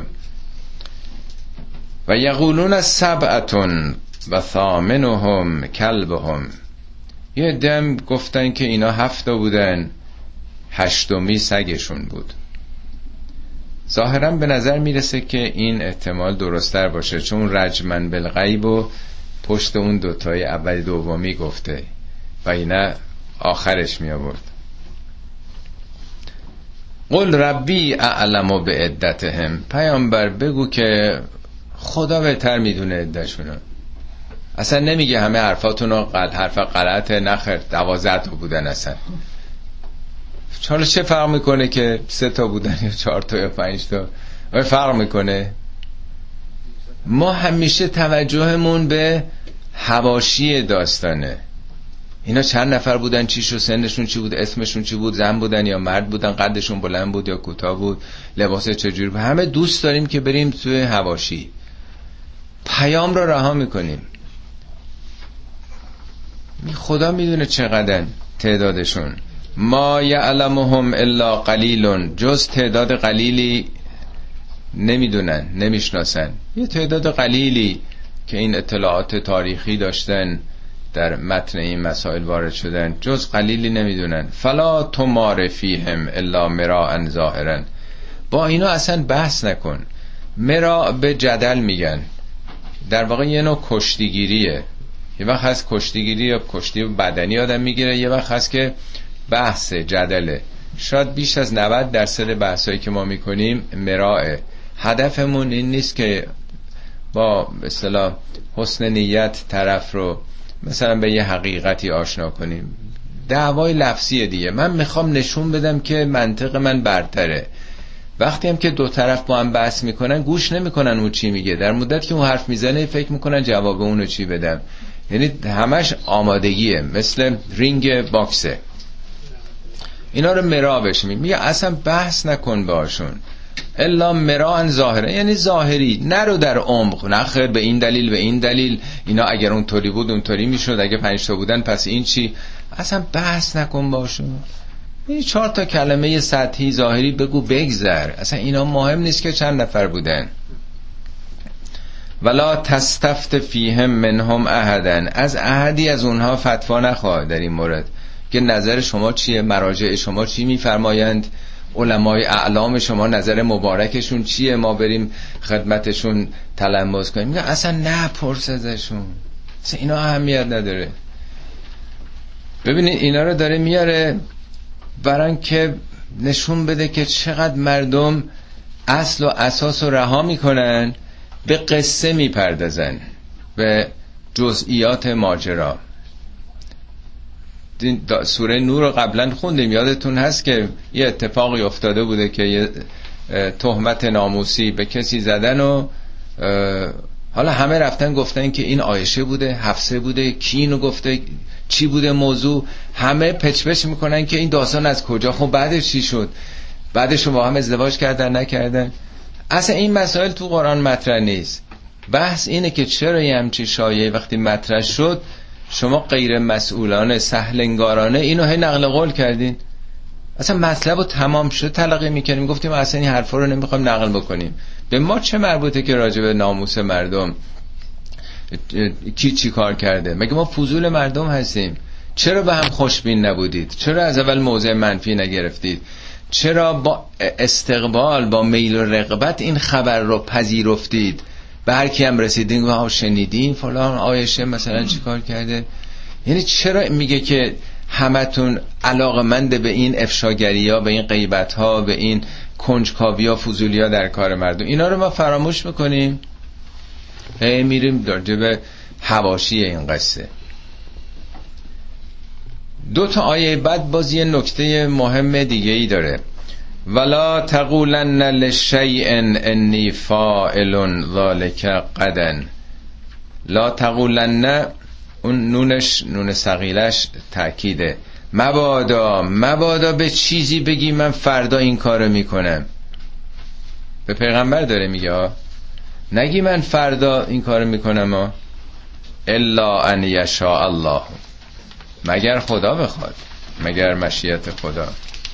و یقولون 7 و 8 کلبهم. یه دم گفتن که اینا 7 بودن، 8می سگشون بود. ظاهرا به نظر میرسه که این احتمال درست‌تر باشه، چون رجمن بالغیب و پشت اون دوتای اول دومی گفته و اینا آخرش می آورد. قل ربی اعلم بعدتهم. پیامبر بگو که خدا بهتر میدونه عده‌شونو. اصلا نمیگه همه حرفاتونو حرف غلطه، نخیر 12 تا بودن. اصلا حالا چه فرق میکنه که 3 تا بودن یا 4 تا یا 5 تا؟ فرق میکنه؟ ما همیشه توجهمون به حواشی داستانه. اینا چند نفر بودن، چی شد، سنشون چی بود، اسمشون چی بود، زن بودن یا مرد بودن، قدشون بلند بود یا کوتاه بود، لباس چجوری بود. همه دوست داریم که بریم توی حواشی. پیام رو رها میکنیم. خدا میدونه چقدر تعدادشون. ما یعلمهم الا قلیل. جز تعداد قلیلی نمیدونن، نمیشناسن. یه تعداد قلیلی که این اطلاعات تاریخی داشتن در متن این مسائل وارد شدن، جز قلیلی نمیدونن. فلا تمار فیهم الا مراء ظاهرا. با اینا اصلا بحث نکن. مراء به جدل میگن، در واقع یه نوع کشتیگیریه. یه وقت هست کشتیگیری یا کشتی بدنی آدم میگیره، یه وقت هست که بحث جدله. شاید بیش از 90% بحثایی که ما میکنیم مراء. هدفمون این نیست که با به اصطلاح حسن نیت طرف رو مثلا به یه حقیقتی آشنا کنیم. دعوای لفظیه دیگه. من میخوام نشون بدم که منطق من برتره. وقتی هم که دو طرف با هم بحث میکنن گوش نمیکنن اون چی میگه، در مدت که اون حرف میزنه فکر میکنن جواب اونو چی بدم. یعنی همش آمادگیه، مثل رینگ باکسه. اینا رو مرا بهش میگه اصلا بحث نکن باشون. الا مراء ظاهره، یعنی ظاهری، نرو در عمق. نخیر به این دلیل به این دلیل، اینا اگر اونطوری بود اونطوری میشد، اگه 5 تا بودن پس این چی. اصلا بحث نکن باشون. این 4 تا کلمه سطحی ظاهری بگو بگذر. اصلا اینا مهم نیست که چند نفر بودن. ولا تستفت فیهم منهم احدا. از احدی از اونها فتوا نخواه در این مورد. که نظر شما چیه، مراجع شما چی میفرمایند، علمای اعلام شما نظر مبارکشون چیه، ما بریم خدمتشون تلمس کنیم. میگه اصلا نپرس ازشون، اصلا اینا اهمیت نداره. ببینید اینا رو داره میاره برای که نشون بده که چقدر مردم اصل و اساس رو رها میکنن، به قصه میپردازن، به جزئیات ماجرا. سوره نور رو قبلا خوندیم، یادتون هست که یه اتفاقی افتاده بوده که یه تهمت ناموسی به کسی زدن و حالا همه رفتن گفتن که این عایشه بوده، حفصه بوده، کی اینو گفته، چی بوده موضوع. همه پچ میکنن که این داستان از کجا، خب بعدش چی شد، بعدش با هم ازدواج کردن نکردن. اصلا این مسائل تو قرآن مطرح نیست. بحث اینه که چرا یه همچی شایعه وقتی مطرح شد شما غیر مسئولانه سهلنگارانه اینو هی نقل قول کردین. اصلا مطلب رو تمام شد تلقی میکنیم، گفتیم اصلا این حرفا رو نمیخوایم نقل بکنیم. به ما چه مربوطه که راجع به ناموس مردم کی چی کار کرده؟ مگه ما فضول مردم هستیم؟ چرا به هم خوشبین نبودید؟ چرا از اول موضع منفی نگرفتید؟ چرا با استقبال، با میل و رغبت این خبر رو پذیرفتید؟ به هر کی هم رسیدین و شنیدین فلان عایشه مثلا چی کار کرده؟ یعنی چرا میگه که همتون علاقمند به این افشاگری ها، به این غیبت ها، به این کنجکاوی ها، فضولی ها در کار مردم؟ اینا رو ما فراموش میکنیم، میریم درجه به حواشی این قصه. 2 آیه بعد باز یه نکته مهم دیگه ای داره. ولا تقولن لشیء انی فاعل ذلک غدا. لا تقولن، اون نونش نون ثقیلش تأکیده، مبادا به چیزی بگی من فردا این کارو میکنم. به پیغمبر داره میگه نگی من فردا این کارو میکنم، الا ان یشاء الله، مگر خدا بخواد، مگر مشیت خدا.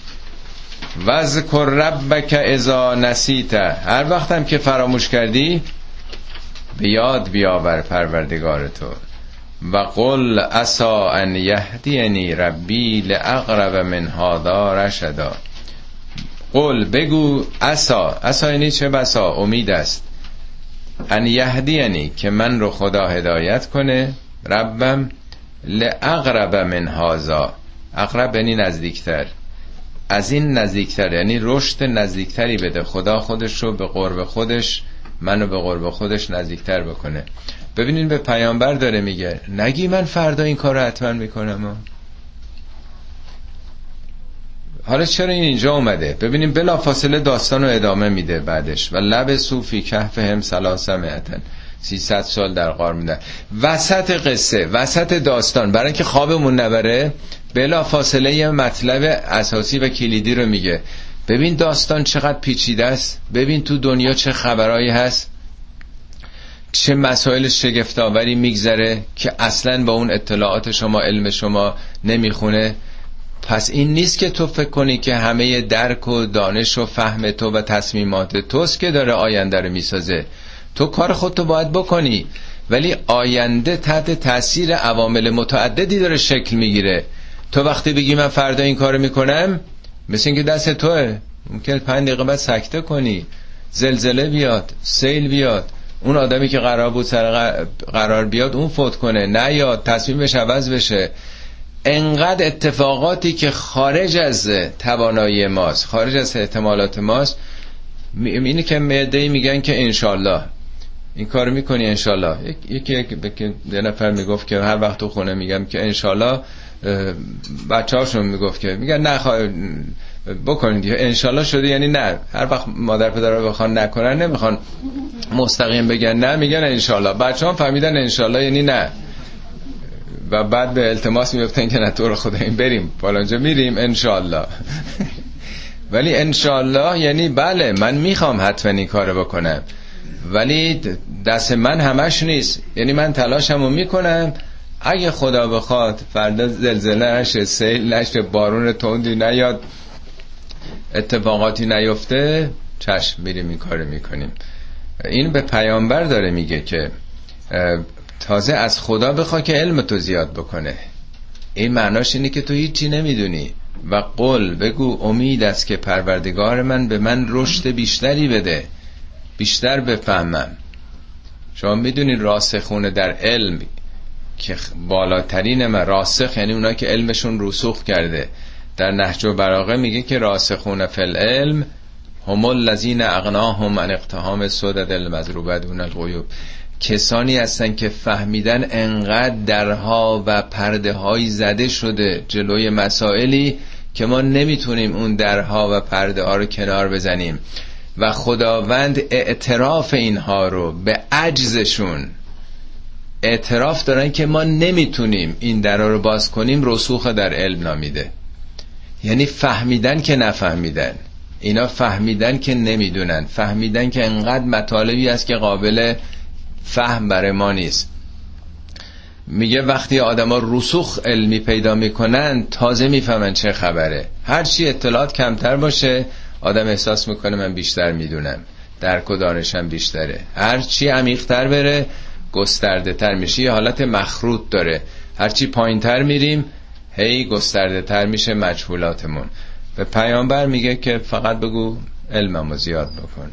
وذکر ربک اذا نسیت، هر وقتم که فراموش کردی به یاد بیاور پروردگار تو. و قل عسى ان یهدینی ربی لاقرب من هذا رشدا. قل بگو عسى یعنی چه بسا، امید است، ان یهدینی که من رو خدا هدایت کنه، ربم، لاقرب من هذا، اقرب یعنی نزدیکتر، از این نزدیکتر، یعنی رشد نزدیکتری بده. خدا خودش رو به قرب خودش، منو به قرب خودش نزدیکتر بکنه. ببینین به پیامبر داره میگه نگی من فردا این کار رو حتما میکنم. حالا چرا این اینجا اومده؟ ببینیم بلا فاصله داستان رو ادامه میده بعدش. و لبثوا فی کهفهم 300 سال در غار میدن. وسط قصه، وسط داستان، برای اینکه خوابمون نبره بلا فاصله یه مطلب اساسی و کلیدی رو میگه. ببین داستان چقدر پیچیده است، ببین تو دنیا چه خبرایی هست، چه مسائل شگفت‌آوری میگذره که اصلا با اون اطلاعات شما، علم شما نمیخونه. پس این نیست که تو فکر کنی که همه درک و دانش و فهم تو و تصمیمات توست که داره آینده رو میسازه. تو کار خودتو باید بکنی، ولی آینده تحت تاثیر عوامل متعددی داره شکل میگیره. تو وقتی بگی من فردا این کارو میکنم، مثل اینکه دست توه، ممکن 5 دقیقه بعد سکته کنی، زلزله بیاد، سیل بیاد، اون آدمی که قرار بود سر قرار بیاد اون فوت کنه، نه یا تصمیمش عوض بشه. انقدر اتفاقاتی که خارج از توانایی ماست، خارج از احتمالات ماست. اینه که معده‌ای میگن که انشالله این کارو میکنی، انشالله. یکی یه نفر میگفت که هر وقت تو خونه میگم که انشالله، بچه‌هاشون میگفت که میگن نه بکنید انشالله شده، یعنی نه. هر وقت مادر پدرها بخوان نکنن نمیخوان مستقیم بگن نه، میگن انشالله. بچه‌ها فهمیدن انشالله یعنی نه، و بعد به التماس میفتن که نه تو رو خدا این بریم فلانجا، میریم انشالله. ولی انشالله یعنی بله من میخوام حتما این کارو بکنم، ولی دست من همش نیست، یعنی من تلاشمو میکنم، اگه خدا بخواد فردا زلزله نشه، سیل نشه، بارون تندی نیاد، اتفاقاتی نیفته، چشم میریم این کارو میکنیم. این به پیامبر داره میگه که تازه از خدا بخوا که علم تو زیاد بکنه. این معناش اینه که تو هیچی نمیدونی. و قل، بگو امید است که پروردگار من به من رشد بیشتری بده، بیشتر بفهمم. شما میدونید راسخونه در علم که بالاترین من راسخ یعنی اونا که علمشون رسوخ کرده. در نهج البلاغه میگه که راسخون فی العلم هم الذین اغناهم عن اقتحام سدد المضروبه دون الغیوب. کسانی هستن که فهمیدن انقدر درها و پرده های زده شده جلوی مسائلی که ما نمیتونیم اون درها و پرده ها رو کنار بزنیم و خداوند اعتراف اینها رو به عجزشون اعتراف دارن که ما نمیتونیم این درها رو باز کنیم، رسوخ در علم نامیده. یعنی فهمیدن که نفهمیدن، اینا فهمیدن که نمیدونن، فهمیدن که انقدر مطالبی هست که قابل فهم برای ما نیست. میگه وقتی آدما رسوخ علمی پیدا میکنن تازه میفهمن چه خبره. هرچی اطلاعات کمتر باشه آدم احساس میکنه من بیشتر میدونم، درک و دانشم بیشتره. هرچی عمیق‌تر بره گسترده تر میشه. یه حالت مخروط داره، هرچی پایین‌تر میریم هی گسترده تر میشه مجهولاتمون. به پیامبر میگه که فقط بگو علممو زیاد بکن.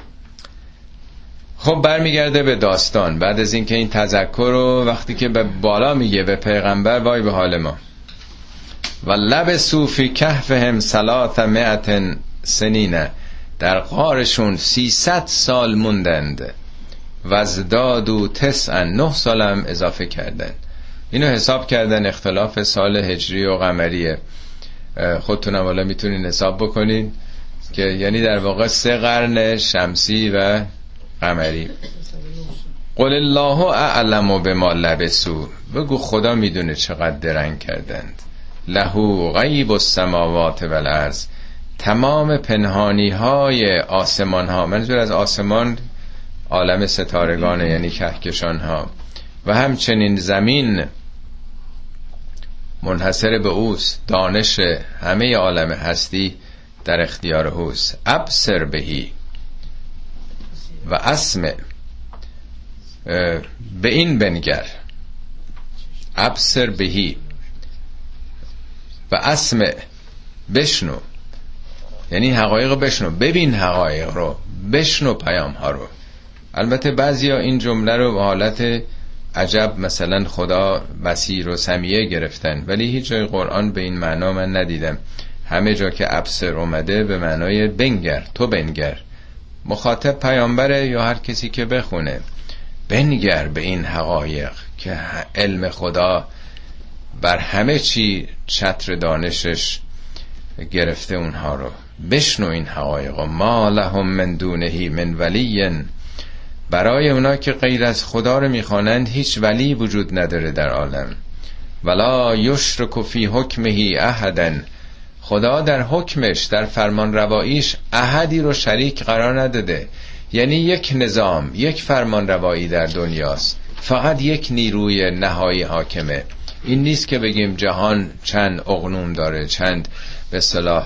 خب برمیگرده به داستان. بعد از اینکه این تذکر رو وقتی که به بالا میگه به پیغمبر، وای به حال ما. و لبثوا فی کهفهم 300 سنین، در غارشون 300 سال موندند. و ازدادوا 9 سالم اضافه کردن. اینو حساب کردن، اختلاف سال هجری و قمریه. خودتونم والا میتونین حساب بکنین که یعنی در واقع 3 قرن شمسی و قمری. قل الله اعلم بما لبثوا، بگو خدا میدونه چقدر درنگ کردند. له غیب السماوات والارض، تمام پنهانی های آسمان ها، منظور از آسمان عالم ستارگانه یعنی کهکشان ها، و همچنین زمین منحصر به اوست. دانش همه عالم هستی در اختیار اوست. ابصر بهی و اسمع، به این بنگر. ابصر بهی و اسمع، بشنو، یعنی حقایق بشنو، ببین حقایق رو، بشنو پیام ها رو. البته بعضیا این جمله رو به حالت عجب مثلا خدا بصیر و سمیع گرفتن، ولی هیچ جای قرآن به این معنا من ندیدم. همه جا که ابصر اومده به معنای بنگر، تو بنگر. مخاطب پیامبره یا هر کسی که بخونه، بنگر به این حقایق که علم خدا بر همه چی چتر دانشش گرفته اونها رو. بشنو این حقایق. ما لهم من دونه من ولی، برای اونا که غیر از خدا رو میخوانند هیچ ولی وجود نداره در عالم. ولا یشرک فی حکمه احدا، خدا در حکمش، در فرمان رواییش احدی رو شریک قرار نداده. یعنی یک نظام، یک فرمان روایی در دنیاست، فقط یک نیروی نهایی حاکمه. این نیست که بگیم جهان چند اقنوم داره، چند به اصطلاح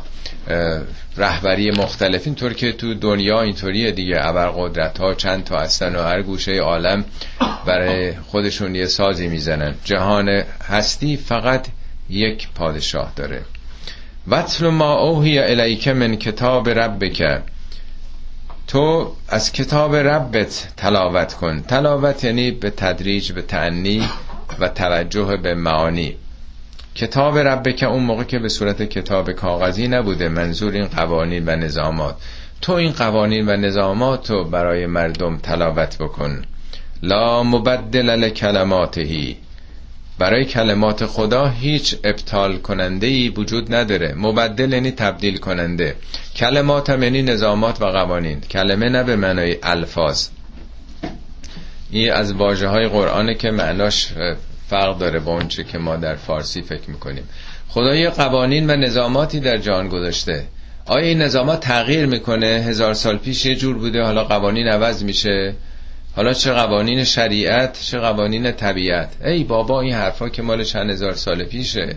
رهبری مختلف. اینطور که تو دنیا اینطوریه دیگه، ابرقدرت ها چند تا هستن و هر گوشه عالم برای خودشون یه سازی میزنن. جهان هستی فقط یک پادشاه داره. وَاتْلُ مَا أُوحِیَ إِلَیْکَ مِنْ کتاب ربک، تو از کتاب ربت تلاوت کن. تلاوت یعنی به تدریج، به تأنی و توجه به معانی. کتاب ربک اون موقع که به صورت کتاب کاغذی نبوده، منظور این قوانین و نظامات. تو این قوانین و نظامات رو برای مردم تلاوت بکن. لا مبدل لکلماته، برای کلمات خدا هیچ ابطال کننده‌ای وجود نداره. مبدل یعنی تبدیل کننده، کلمات هم یعنی نظامات و قوانین. کلمه نه به معنای الفاظ. این از واژه‌های قرآنه که معناش فرق داره با اون چه که ما در فارسی فکر میکنیم. خدا یه قوانین و نظاماتی در جهان گذاشته. آیا این نظامات تغییر میکنه؟ 1000 سال پیش یه جور بوده، حالا قوانین عوض میشه. حالا چه قوانین شریعت، چه قوانین طبیعت. ای بابا این حرفا که مال چند هزار سال پیشه،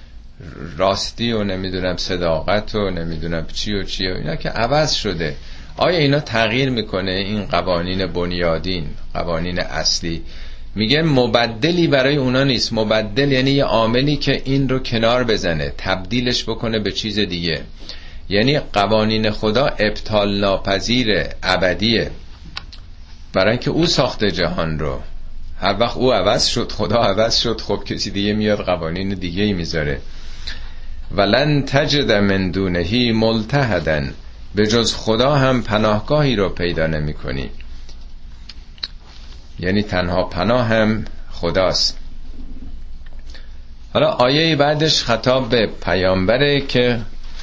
راستی و نمیدونم صداقت و نمیدونم چی و چی و اینا که عوض شده. آیا اینا تغییر میکنه؟ این قوانین بنیادین، قوانین اصلی میگه مبدلی برای اونا نیست. مبدل یعنی یه عاملی که این رو کنار بزنه، تبدیلش بکنه به چیز دیگه. یعنی قوانین خدا ابطال ناپذیر، ابدیه، برای اینکه او ساخته جهان رو. هر وقت او عوض شد، خدا عوض شد، خب کسی دیگه میاد قوانین دیگه ای میذاره. ولن تجد من دونه ملتحدا، به جز خدا هم پناهگاهی رو پیدا نمی کنی. یعنی تنها پناه هم خداست. حالا آیه بعدش خطاب به پیامبره که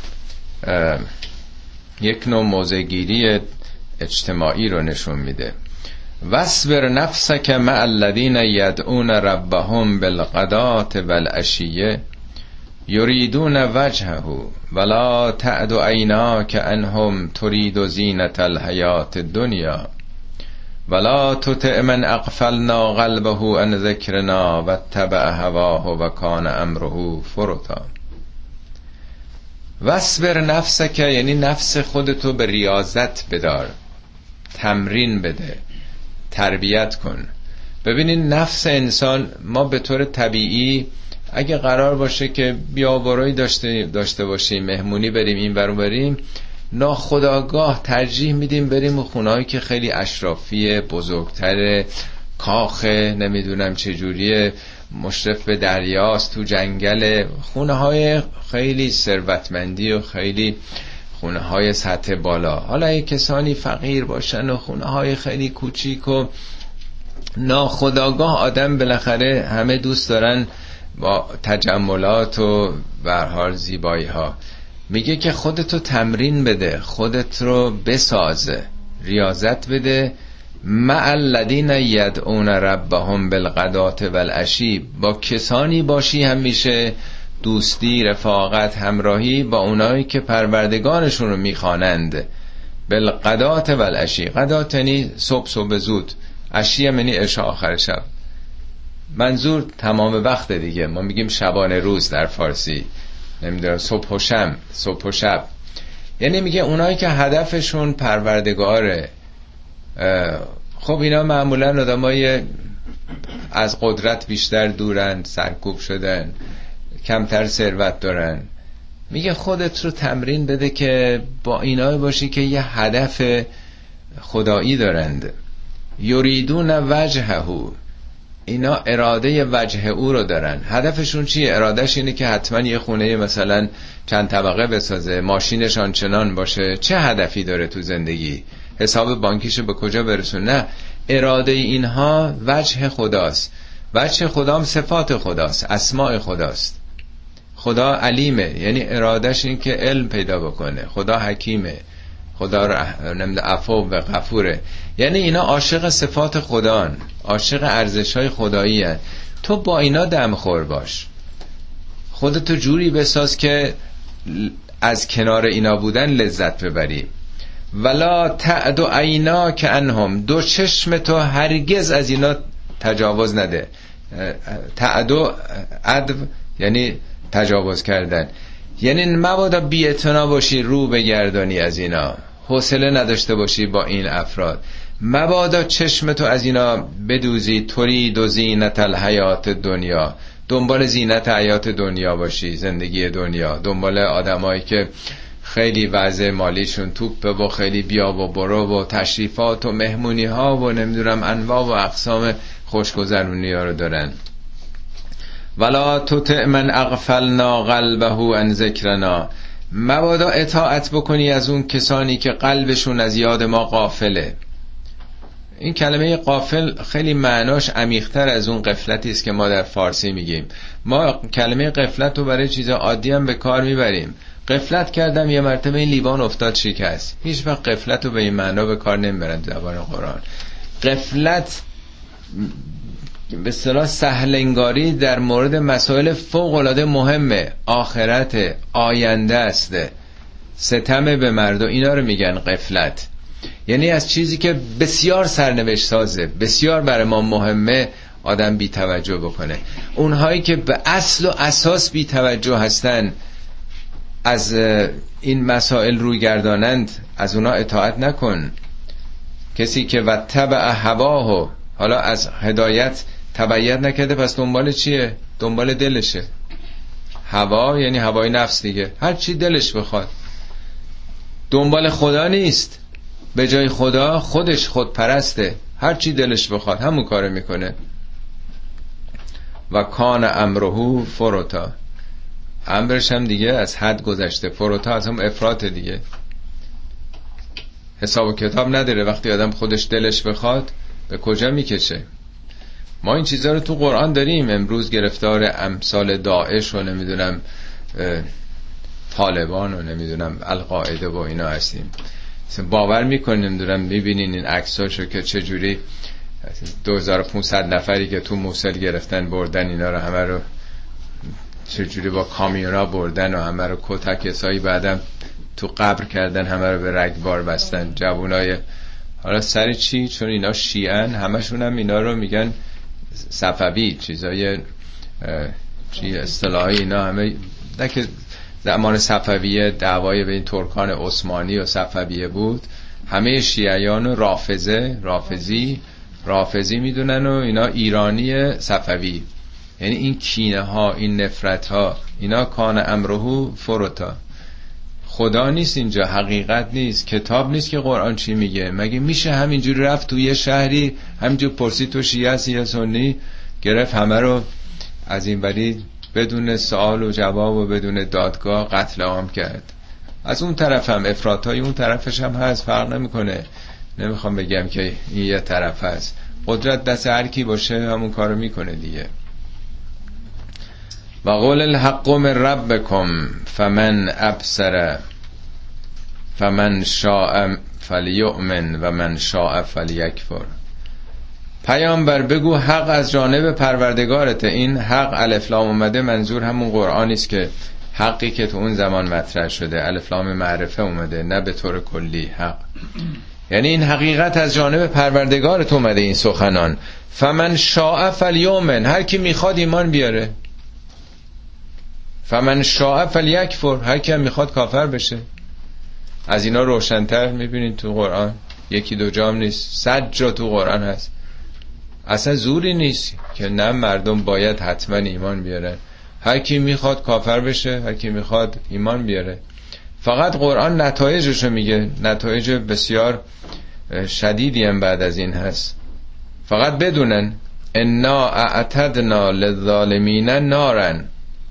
یک نوع موضع‌گیری اجتماعی رو نشون میده. واصبر نفسک مع الذین یدعون ربهم بالغداة والعشی یریدون وجهه ولا تعد عیناک عنهم ترید زینة الحیاة الدنیا ولا تطع من اغفلنا قلبه عن ذکرنا واتبع هواه وکان امره فرطا. واصبر نفسک یعنی نفس خودتو به ریاضت بدار، تمرین بده، تربیت کن. ببینید نفس انسان، ما به طور طبیعی اگه قرار باشه که بیاوری داشته باشیم، مهمونی بریم این ور اون بریم، ناخودآگاه ترجیح میدیم بریم و خونه‌هایی که خیلی اشرافیه، بزرگتره، کاخه، نمیدونم چجوریه، مشرف به دریاست، تو جنگل، خونه‌های خیلی ثروتمندی و خیلی خونه‌های سطح بالا. حالا اگه کسانی فقیر باشن و خونه‌های خیلی کوچیک و ناخودآگاه آدم بالاخره همه دوست دارن با تجملات و به هر حال زیبایی ها. میگه که خودتو تمرین بده، خودت رو بسازه، ریاضت بده. مع الذین یدعون ربهم بالغداة والعشی، با کسانی باشی همیشه دوستی، رفاقت، همراهی با اونایی که پروردگارشون رو میخوانند. بالغداة والعشی، غدات یعنی صبح زود، عشی یعنی عشاء آخر شب. منظور تمام وقت دیگه، ما میگیم شبانه روز در فارسی، نمیدونم صبح و شب. یعنی میگه اونایی که هدفشون پروردگاره. خب اینا معمولا آدمای از قدرت بیشتر دورن، سرکوب شدن، کمتر ثروت دارن. میگه خودت رو تمرین بده که با اینایی باشی که یه هدف خدایی دارند. یریدون وجهه، اینا اراده وجه او رو دارن. هدفشون چیه؟ ارادهش اینه که حتما یه خونه مثلا چند طبقه بسازه، ماشینش آنچنان باشه. چه هدفی داره تو زندگی؟ حساب بانکیشو به کجا برسون؟ نه، اراده اینها وجه خداست. وجه خدا هم صفات خداست، اسماء خداست. خدا علیمه، یعنی ارادهش این که علم پیدا بکنه. خدا حکیمه، خدا عفو و غفوره. یعنی اینا عاشق صفات خدان، عاشق ارزش‌های خدایی هن. تو با اینا دمخور باش، خودتو جوری بساز که از کنار اینا بودن لذت ببری. ولا تعد عیناک عنهم، دو چشم تو هرگز از اینا تجاوز نده. تعدو عدو یعنی تجاوز کردن، یعنی مبادا بی‌اعتنا باشی، رو بگردانی از اینا، حوصله نداشته باشی با این افراد. مبادا چشم تو از اینا بدوزی. ترید زینة الحیاة الدنیا، دنبال زینت حیات دنیا باشی، زندگی دنیا، دنبال آدمایی که خیلی وضع مالیشون توپه و خیلی بیا و برو و تشریفات و مهمونی ها و نمیدونم انواع و اقسام خوشگذرونی ها رو دارن. ولا تطع من اغفلنا قلبه عن ذکرنا، مبادا اطاعت بکنی از اون کسانی که قلبشون از یاد ما غافله. این کلمه غافل خیلی معناش عمیق‌تر از اون غفلتی است که ما در فارسی میگیم. ما کلمه غفلت رو برای چیز عادی هم به کار میبریم. غفلت کردم، یه مرتبه این لیوان افتاد شکست. هیچ وقت غفلت رو به این معنا به کار نمیبرن زبان قرآن. غفلت به اصطلاح سهل انگاری در مورد مسائل فوق العاده مهمه، آخرت، آینده است، ستم به مرد، اینا رو میگن غفلت. یعنی از چیزی که بسیار سرنوشت سازه، بسیار برای ما مهمه، آدم بی توجه بکنه. اونهایی که به اصل و اساس بی توجه هستن، از این مسائل روی گردانند، از اونا اطاعت نکن. کسی که واتبع هواه، حالا از هدایت تبعیت نکرده، پس دنبال چیه؟ دنبال دلشه. هوا یعنی هوای نفس دیگه، هر چی دلش بخواد. دنبال خدا نیست، به جای خدا خودش خودپرسته، هر چی دلش بخواد همون کارو میکنه. و کان امره فرطا، امرش هم دیگه از حد گذشته. فرطا از هم افراط دیگه، حساب و کتاب نداره. وقتی آدم خودش دلش بخواد به کجا میکشه. ما این چیزا رو تو قرآن داریم. امروز گرفتار امثال داعش و نمیدونم طالبان و نمیدونم القاعده و اینا هستیم. باور میکنیم نمیدونم میبینین این عکساشو که چجوری 2500 نفری که تو موصل گرفتن بردن اینا رو همه رو چجوری با کامیونا بردن و همه رو کتکسایی بعدم تو قبر کردن، همه رو به رگبار بستن. جوانای حالا سر چی؟ چون اینا شیعن، همشون هم اینا رو میگن صفوی، چیزای چی اصطلاحی اینا همه نه که زمان صفویه دعوای بین ترکان عثمانی و صفویه بود. همه شیعیان رافضی میدونن و اینا ایرانی صفوی. یعنی این کینه ها، این نفرت ها، اینا کان امره فرطا. خدا نیست اینجا، حقیقت نیست، کتاب نیست که قرآن چی میگه. مگه میشه همینجوری رفت تو یه شهری همینجور پرسید تو شیعه هستی یا سنی، گرفت همه رو از این بری بدون سوال و جواب و بدون دادگاه قتل عام کرد؟ از اون طرف هم افراطای اون طرفش هم هست، فرق نمیکنه. نمیخوام بگم که این یه طرف هست. قدرت دست هر کی باشه همون کارو میکنه دیگه. و قول الحق من ربکم فمن ابصر فمن شاء فلیؤمن و من شاء فلیکفر. پیامبر بگو حق از جانب پروردگارته. این حق الف لام اومده منظور همون قرآنی است که حقی که تو اون زمان مطرح شده، الف لام معرفه اومده، نه به طور کلی حق. یعنی این حقیقت از جانب پروردگارت اومده این سخنان. فمن شاء فلیؤمن، هر کی میخواد ایمان بیاره. فمن شاء فلیکفر، هر کی هم میخواد کافر بشه. از اینا روشن‌تر میبینید تو قرآن یکی دو جام نیست، 100 جا تو قرآن هست. اصلا زوری نیست که نه مردم باید حتما ایمان بیارن. هر کی میخواد کافر بشه، هر کی میخواد ایمان بیاره. فقط قرآن نتایجشو میگه، نتایج بسیار شدیدی هم بعد از این هست. فقط بدونن انا اعتدنا للظالمین نارن.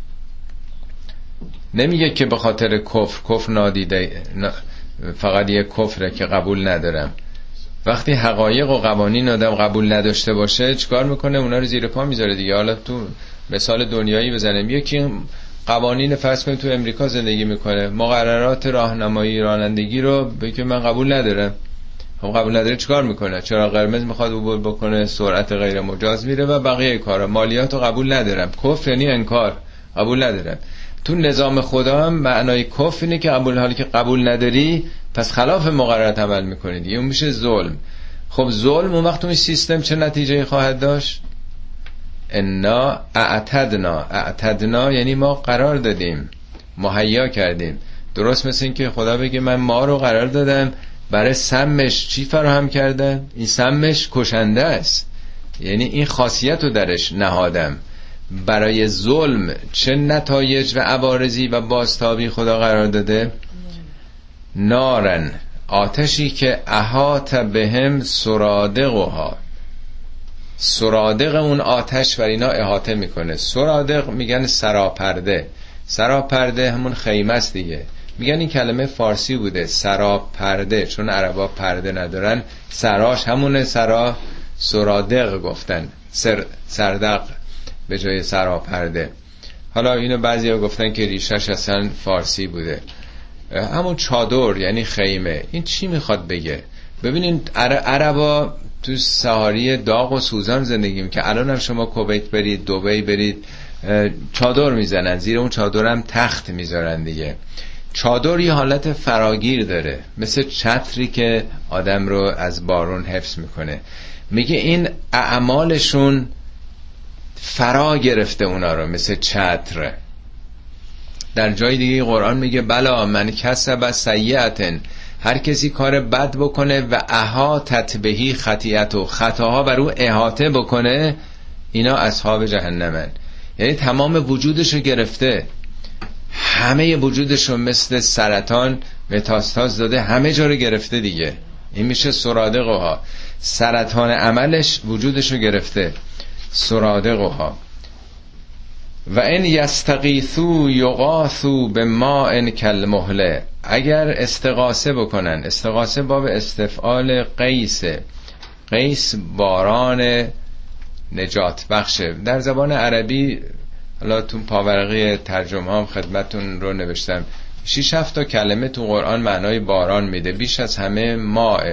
نمیگه که به خاطر کفر نادیده، فقط یه کفره که قبول ندارم. وقتی حقایق و قوانین آدم قبول نداشته باشه چیکار میکنه؟ اونا رو زیر پا میذاره دیگه. حالا تو مثال دنیایی بزنیم، یکی قوانین فرض کنید تو امریکا زندگی میکنه، مقررات راهنمایی رانندگی رو بگه من قبول ندارم. خب قبول نداره چیکار میکنه؟ چرا قرمز میخواد عبور بکنه، سرعت غیر مجاز میره و بقیه کارا. مالیات رو قبول ندارم. کفر یعنی انکار، قبول ندارم. تو نظام خدا هم معنای کفر اینه که حالی که قبول نداری پس خلاف مقررات عمل میکنی دیگه، اون میشه ظلم. خب ظلم اون وقت اون سیستم چه نتیجه خواهد داشت؟ انا اعتدنا یعنی ما قرار دادیم، مهیا کردیم. درست مثل این که خدا بگه من ما رو قرار دادم برای سمش چی فراهم کردم؟ این سمش کشنده است، یعنی این خاصیت رو درش نهادم. برای ظلم چه نتایج و عوارضی و بازتابی خدا قرار داده؟ نارن، آتشی که احاط بهم سرادقها. سرادق اون آتش بر اینا احاطه میکنه. سرادق میگن سراپرده. سراپرده همون خیمه است دیگه. میگن این کلمه فارسی بوده سراپرده، چون عربا پرده ندارن سراش همونه، سرادق گفتن، سردق به جای سراپرده. حالا اینو بعضی ها گفتن که ریشش اصلا فارسی بوده. همون چادر یعنی خیمه. این چی میخواد بگه؟ ببینین عربا تو سحاری داغ و سوزان زندگی میکنن، که الان هم شما کویت برید، دبی برید، چادر میزنن، زیر اون چادر هم تخت میذارن دیگه. چادر یه حالت فراگیر داره، مثل چتری که آدم رو از بارون حفظ میکنه. میگه این اعمالشون فرا گرفته اونا رو مثل چتر. در جای دیگه قرآن میگه بلا من کسب سیئتن، هر کسی کار بد بکنه و احاطت بهی خطیئت و خطاها بر او احاطه بکنه، اینا اصحاب جهنمن. یعنی تمام وجودشو گرفته، همه وجودشو مثل سرطان متاستاز داده، همه جا رو گرفته دیگه. این میشه سرادقها. سرطان عملش وجودشو گرفته، سرادقها. و ان یستغیثوا یغاثوا بماء کالمهل. اگر استغاثه بکنن، استغاثه باب استفعال قیسه، قیس باران نجات بخشه. در زبان عربی حالا تو پاورقی ترجمه هم خدمتون رو نوشتم 6-7 تا کلمه تو قرآن معنای باران میده. بیش از همه ماء،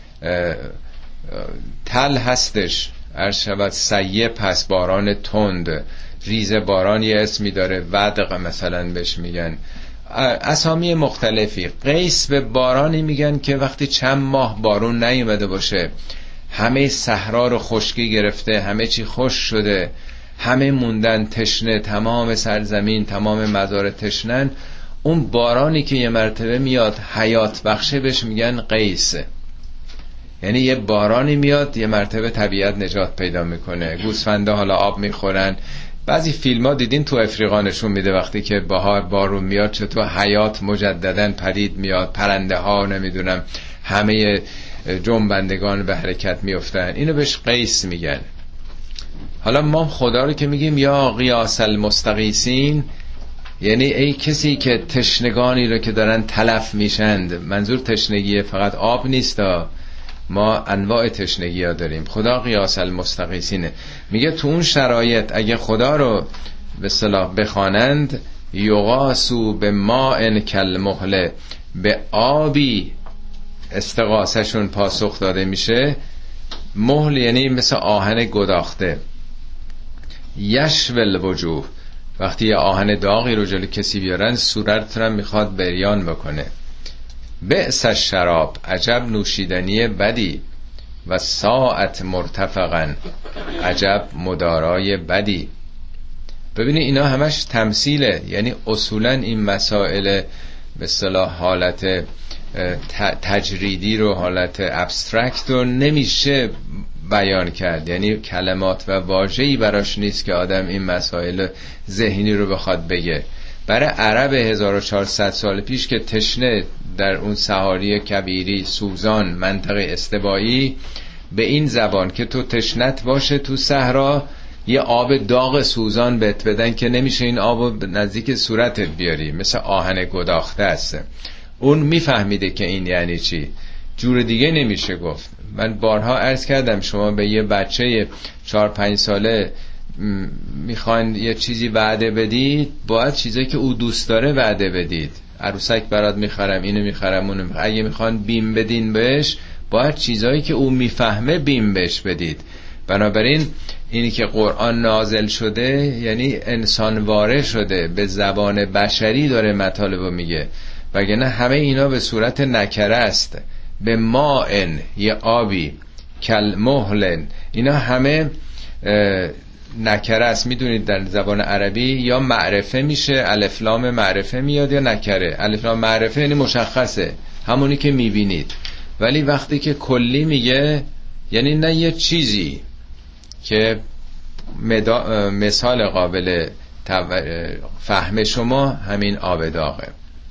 تل هستش، عرض شود سیب هست، باران تند، ریز باران یه اسمی داره، ودق مثلا بهش میگن، اسامی مختلفی. قیس به بارانی میگن که وقتی چند ماه بارون نیومده باشه، همه صحرا رو خشکی گرفته، همه چی خشک شده، همه موندن تشنه، تمام سرزمین، تمام مزار تشنن، اون بارانی که یه مرتبه میاد حیات بخشه بهش میگن قیس. یعنی یه بارانی میاد یه مرتبه طبیعت نجات پیدا میکنه، گوسفنده حالا آب میخورن. بعضی فیلم ها دیدین تو افریقا نشون میده وقتی که بهار بارون میاد چطور حیات مجددن پدید میاد، پرنده ها نمیدونم همه جنبندگان به حرکت میفتن. اینو بهش قیس میگن. حالا ما خدا رو که میگیم یا غیاث المستغیثین، یعنی ای کسی که تشنگانی رو که دارن تلف میشند. منظور تشنگی فقط آب نیست، ما انواع تشنگی ها داریم. خدا غیاث المستغیثینه. میگه تو اون شرایط اگه خدا رو به اصطلاح بخوانند، یغاثوا بماء کالمهل، به آبی استغاثهشون پاسخ داده میشه. مهل یعنی مثل آهن گداخته. یشوی الوجوه، وقتی یه آهن داغی رو جلوی کسی بیارن صورت رو میخواد بریان بکنه. بئس الشراب، عجب نوشیدنی بدی. و ساعت مرتفقا، عجب مدارای بدی. ببینید اینا همش تمثیله. یعنی اصولا این مسائل به اصطلاح حالت تجریدی رو، حالت ابسترکت رو نمیشه بیان کرد. یعنی کلمات و واژه‌ای براش نیست که آدم این مسائل ذهنی رو بخواد بگه. برای عرب 1400 سال پیش که تشنه در اون صحاری کبیری سوزان منطقه استوایی، به این زبان که تو تشنت باشه تو صحرا یه آب داغ سوزان بهت بدن که نمیشه این آب نزدیک صورتت بیاری، مثل آهن گداخته است. اون میفهمیده که این یعنی چی، جور دیگه نمیشه گفت. من بارها عرض کردم شما به یه بچه 4-5 ساله میخواین یه چیزی وعده بدید، باید چیزایی که او دوست داره وعده بدید. عروسک برات میخرم، اینو میخرم، اونو میخرم. اگه میخوان بیم بدین بهش، باید چیزایی که او میفهمه بیم بهش بدید. بنابراین اینی که قرآن نازل شده یعنی انسانواره شده، به زبان بشری داره مطالبو میگه، وگرنه همه اینا به صورت نکره است. به ماءن، یه آبی، کالمهل، اینا همه نکره است. میدونید در زبان عربی یا معرفه میشه، الف لام معرفه میاد، یا نکره. الف لام معرفه یعنی مشخصه، همونی که میبینید. ولی وقتی که کلی میگه یعنی نه یه چیزی که مثال قابل فهم شما همین آب داغه.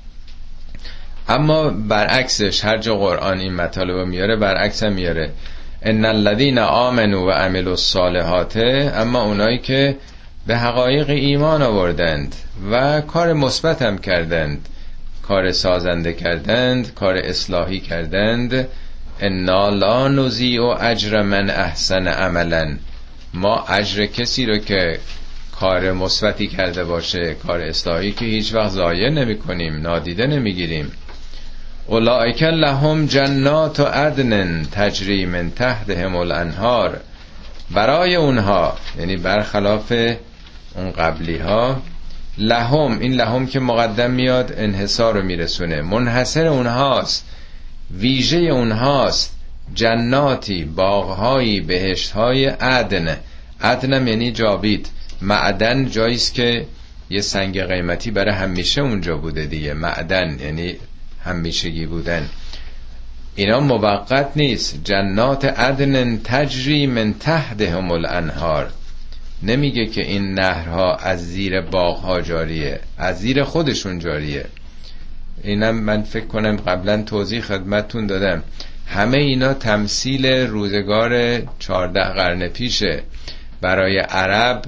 اما برعکسش هر جا قرآن این مطالب میاره برعکس هم میاره. ان الذين آمنوا و عملوا الصالحات، اما اونایی که به حقایق ایمان آوردند و کار مثبت هم کردند، کار سازنده کردند، کار اصلاحی کردند، انا لا نضیع اجر من احسن عملا، ما اجر کسی رو که کار مثبتی کرده باشه، کار اصلاحی، که هیچ وقت ضایع نمی‌کنیم، نادیده نمیگیریم. اولئک لهم جنات عدن تجری من تحتهم الانهار، برای اونها، یعنی برخلاف اون قبلی ها، لهم، این لهم که مقدم میاد انحصار رو میرسونه، منحصر اونهاست، ویژه اونهاست، جناتی، باغهایی، بهشتهای عدن. عدنم یعنی جاوید. معدن جاییست که یه سنگ قیمتی برای همیشه اونجا بوده دیگه. معدن یعنی همیشگی بودن. اینا موقت نیست. جنات عدن تجری من تحتهم الانهار، نمیگه که این نهرها از زیر باغها جاریه، از زیر خودشون جاریه. اینم من فکر کنم قبلا توضیح خدمتتون دادم. همه اینا تمثیل روزگار 14 قرن پیشه. برای عرب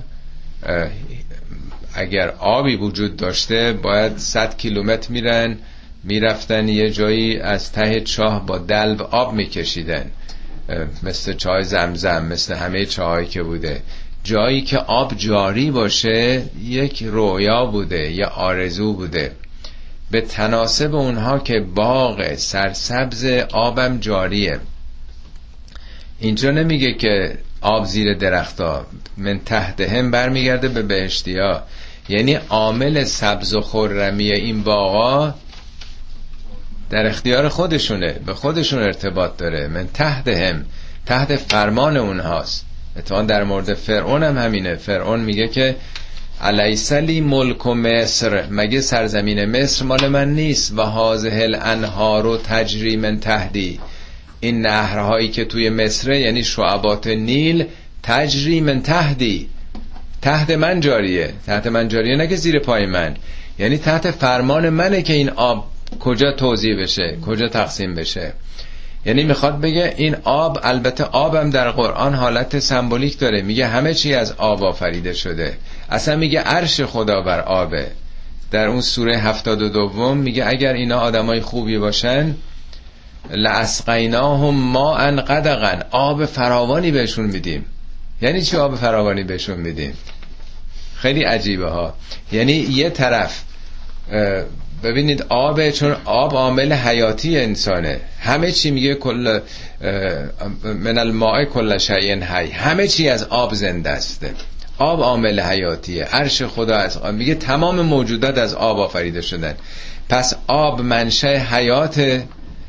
اگر آبی وجود داشته باید 100 کیلومتر میرفتن یه جایی از ته چاه با دلو آب میکشیدن، مثل چاه زمزم، مثل همه چاهایی که بوده. جایی که آب جاری باشه یک رویا بوده، یا آرزو بوده. به تناسب اونها که باغ سرسبز آبم جاریه. اینجا نمیگه که آب زیر درختا، من تحتهم برمیگرده به بهشتیا، یعنی عامل سبز و خرمی این باغا در اختیار خودشونه، به خودشون ارتباط داره. من تحتهم، تحت فرمان اونهاست. اتفاقا در مورد فرعون هم همینه. فرعون میگه که الیس لی ملک مصر، مگه سرزمین مصر مال من نیست؟ و هذه الانهار تجری من تحتی، این نهرهایی که توی مصر یعنی شعبات نیل، تجری من تحتی، تحت من جاریه. تحت من جاریه نه که زیر پای من، یعنی تحت فرمان منه که این آب کجا توزیع بشه، کجا تقسیم بشه. یعنی میخواد بگه این آب، البته آبم در قرآن حالت سمبولیک داره، میگه همه چی از آب آفریده شده. اصلا میگه عرش خدا بر آبه. در اون سوره 72 میگه اگر اینا آدمای خوبی باشن لاسقیناهم ماء غدقا، آب فراوانی بهشون میدیم. یعنی چی آب فراوانی بهشون میدیم؟ خیلی عجیبه ها. یعنی یه طرف ببینید آب، چون آب عامل حیاتی انسانه. همه چی میگه کل من الماء کل شیء حی، همه چی از آب زنده است. آب عامل حیاتیه. عرش خدا از آب، میگه تمام موجودات از آب آفریده شدن. پس آب منشأ حیات.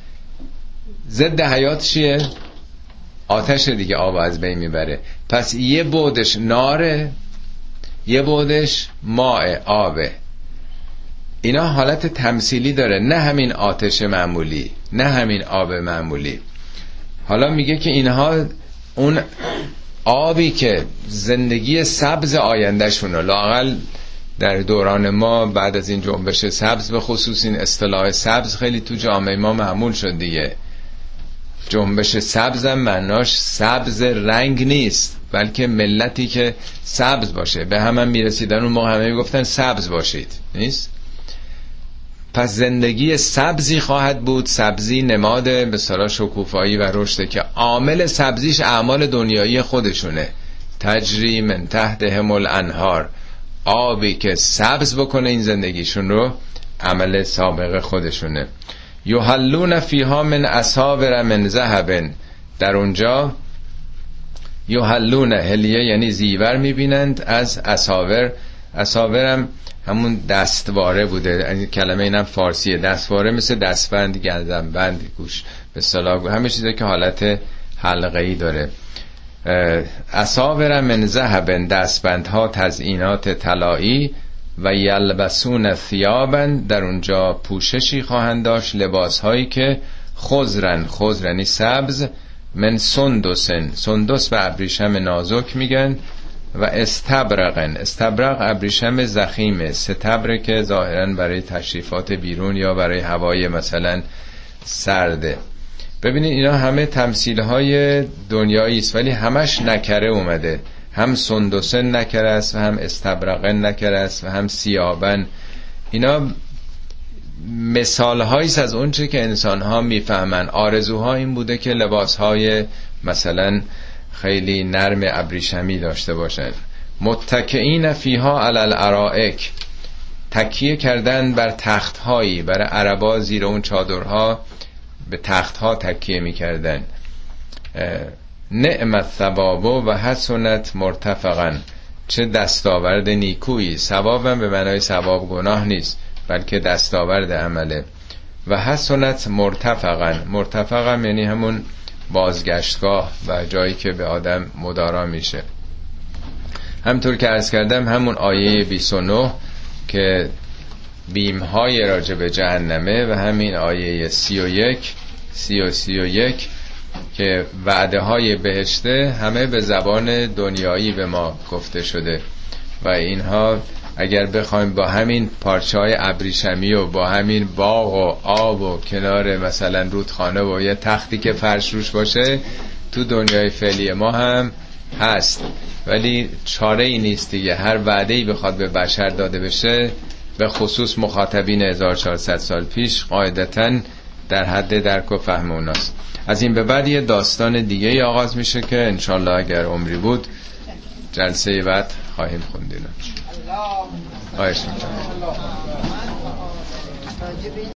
ضد حیات چیه؟ آتش دیگه. آب از بین میبره. پس یه بعدش ناره، یه بعدش ماء، آبه. اینا حالت تمثیلی داره، نه همین آتش معمولی، نه همین آب معمولی. حالا میگه که اینها اون آبی که زندگی سبز آینده شونه، لااقل در دوران ما بعد از این جنبش سبز، به خصوص این اصطلاح سبز خیلی تو جامعه ما معمول شد دیگه. جنبش سبز هم معناش سبز رنگ نیست، بلکه ملتی که سبز باشه. به هم میرسیدن اون موقع همه میگفتن سبز باشید، نیست؟ پس زندگی سبزی خواهد بود. سبزی نماد به اصطلاح شکوفایی و رشد، که عامل سبزیش اعمال دنیایی خودشونه. تجری من تحتهم الانهار، آبی که سبز بکنه این زندگیشون رو، عمل سابقه خودشونه. یحلون فیها من اساور من ذهب، در اونجا یحلون، هلیه یعنی زیور میبینند، از اساور. اساورم همون دستواره بوده، این کلمه اینم فارسیه. دستواره مثل دستبند، گردنبند، گوش به اصطلاح همه چیزی که حالت حلقه‌ای داره. اساور من ذهب، دستبندها تزیینات طلایی. و یلبسون ثیابا، در اونجا پوششی خواهند داشت، لباسهایی که خضرن، خضرنی سبز، من سندسن، سندس به ابریشم نازک میگن، و استبرقن، استبرق ابریشم زخیمه، ستبره که ظاهرا برای تشریفات بیرون یا برای هوای مثلا سرده. ببینید اینا همه تمثیلهای دنیایی است، ولی همش نکره اومده. هم سندسن نکره است و هم استبرقن نکره است و هم سیابن. اینا مثالهایی است از اونچه که انسانها میفهمن. آرزوها این بوده که لباسهای مثلا خیلی نرم ابریشمی داشته باشن. متکئین فیها علی الارائک، تکیه کردن بر تختهایی. برای عربا زیر اون چادرها به تختها تکیه میکردن. نعم الثواب و حسنت مرتفقا، چه دستاورد نیکویی. ثوابم به معنای ثواب گناه نیست، بلکه دستاورد عمله. و حسنت مرتفقا، مرتفقا یعنی همون بازگشتگاه و جایی که به آدم مدارا میشه. همطور که عرض کردم همون آیه 29 که بیمهای راجع به جهنمه، و همین آیه 31 30 و 31 که وعده های بهشته همه به زبان دنیایی به ما گفته شده و اینها اگر بخوایم با همین پارچه های ابریشمی و با همین باغ و آب و کنار مثلا رودخانه و یه تختی که فرش روش باشه تو دنیای فعلی ما هم هست، ولی چاره ای نیست دیگه. هر وعده ای بخواد به بشر داده بشه، به خصوص مخاطبین 1400 سال پیش، قاعدتاً در حد درک و فهم اوناست. از این به بعد یه داستان دیگه ای آغاز میشه که انشالله اگر عمری بود جلسه بعد خواهیم خوندین. خواهش میکنم.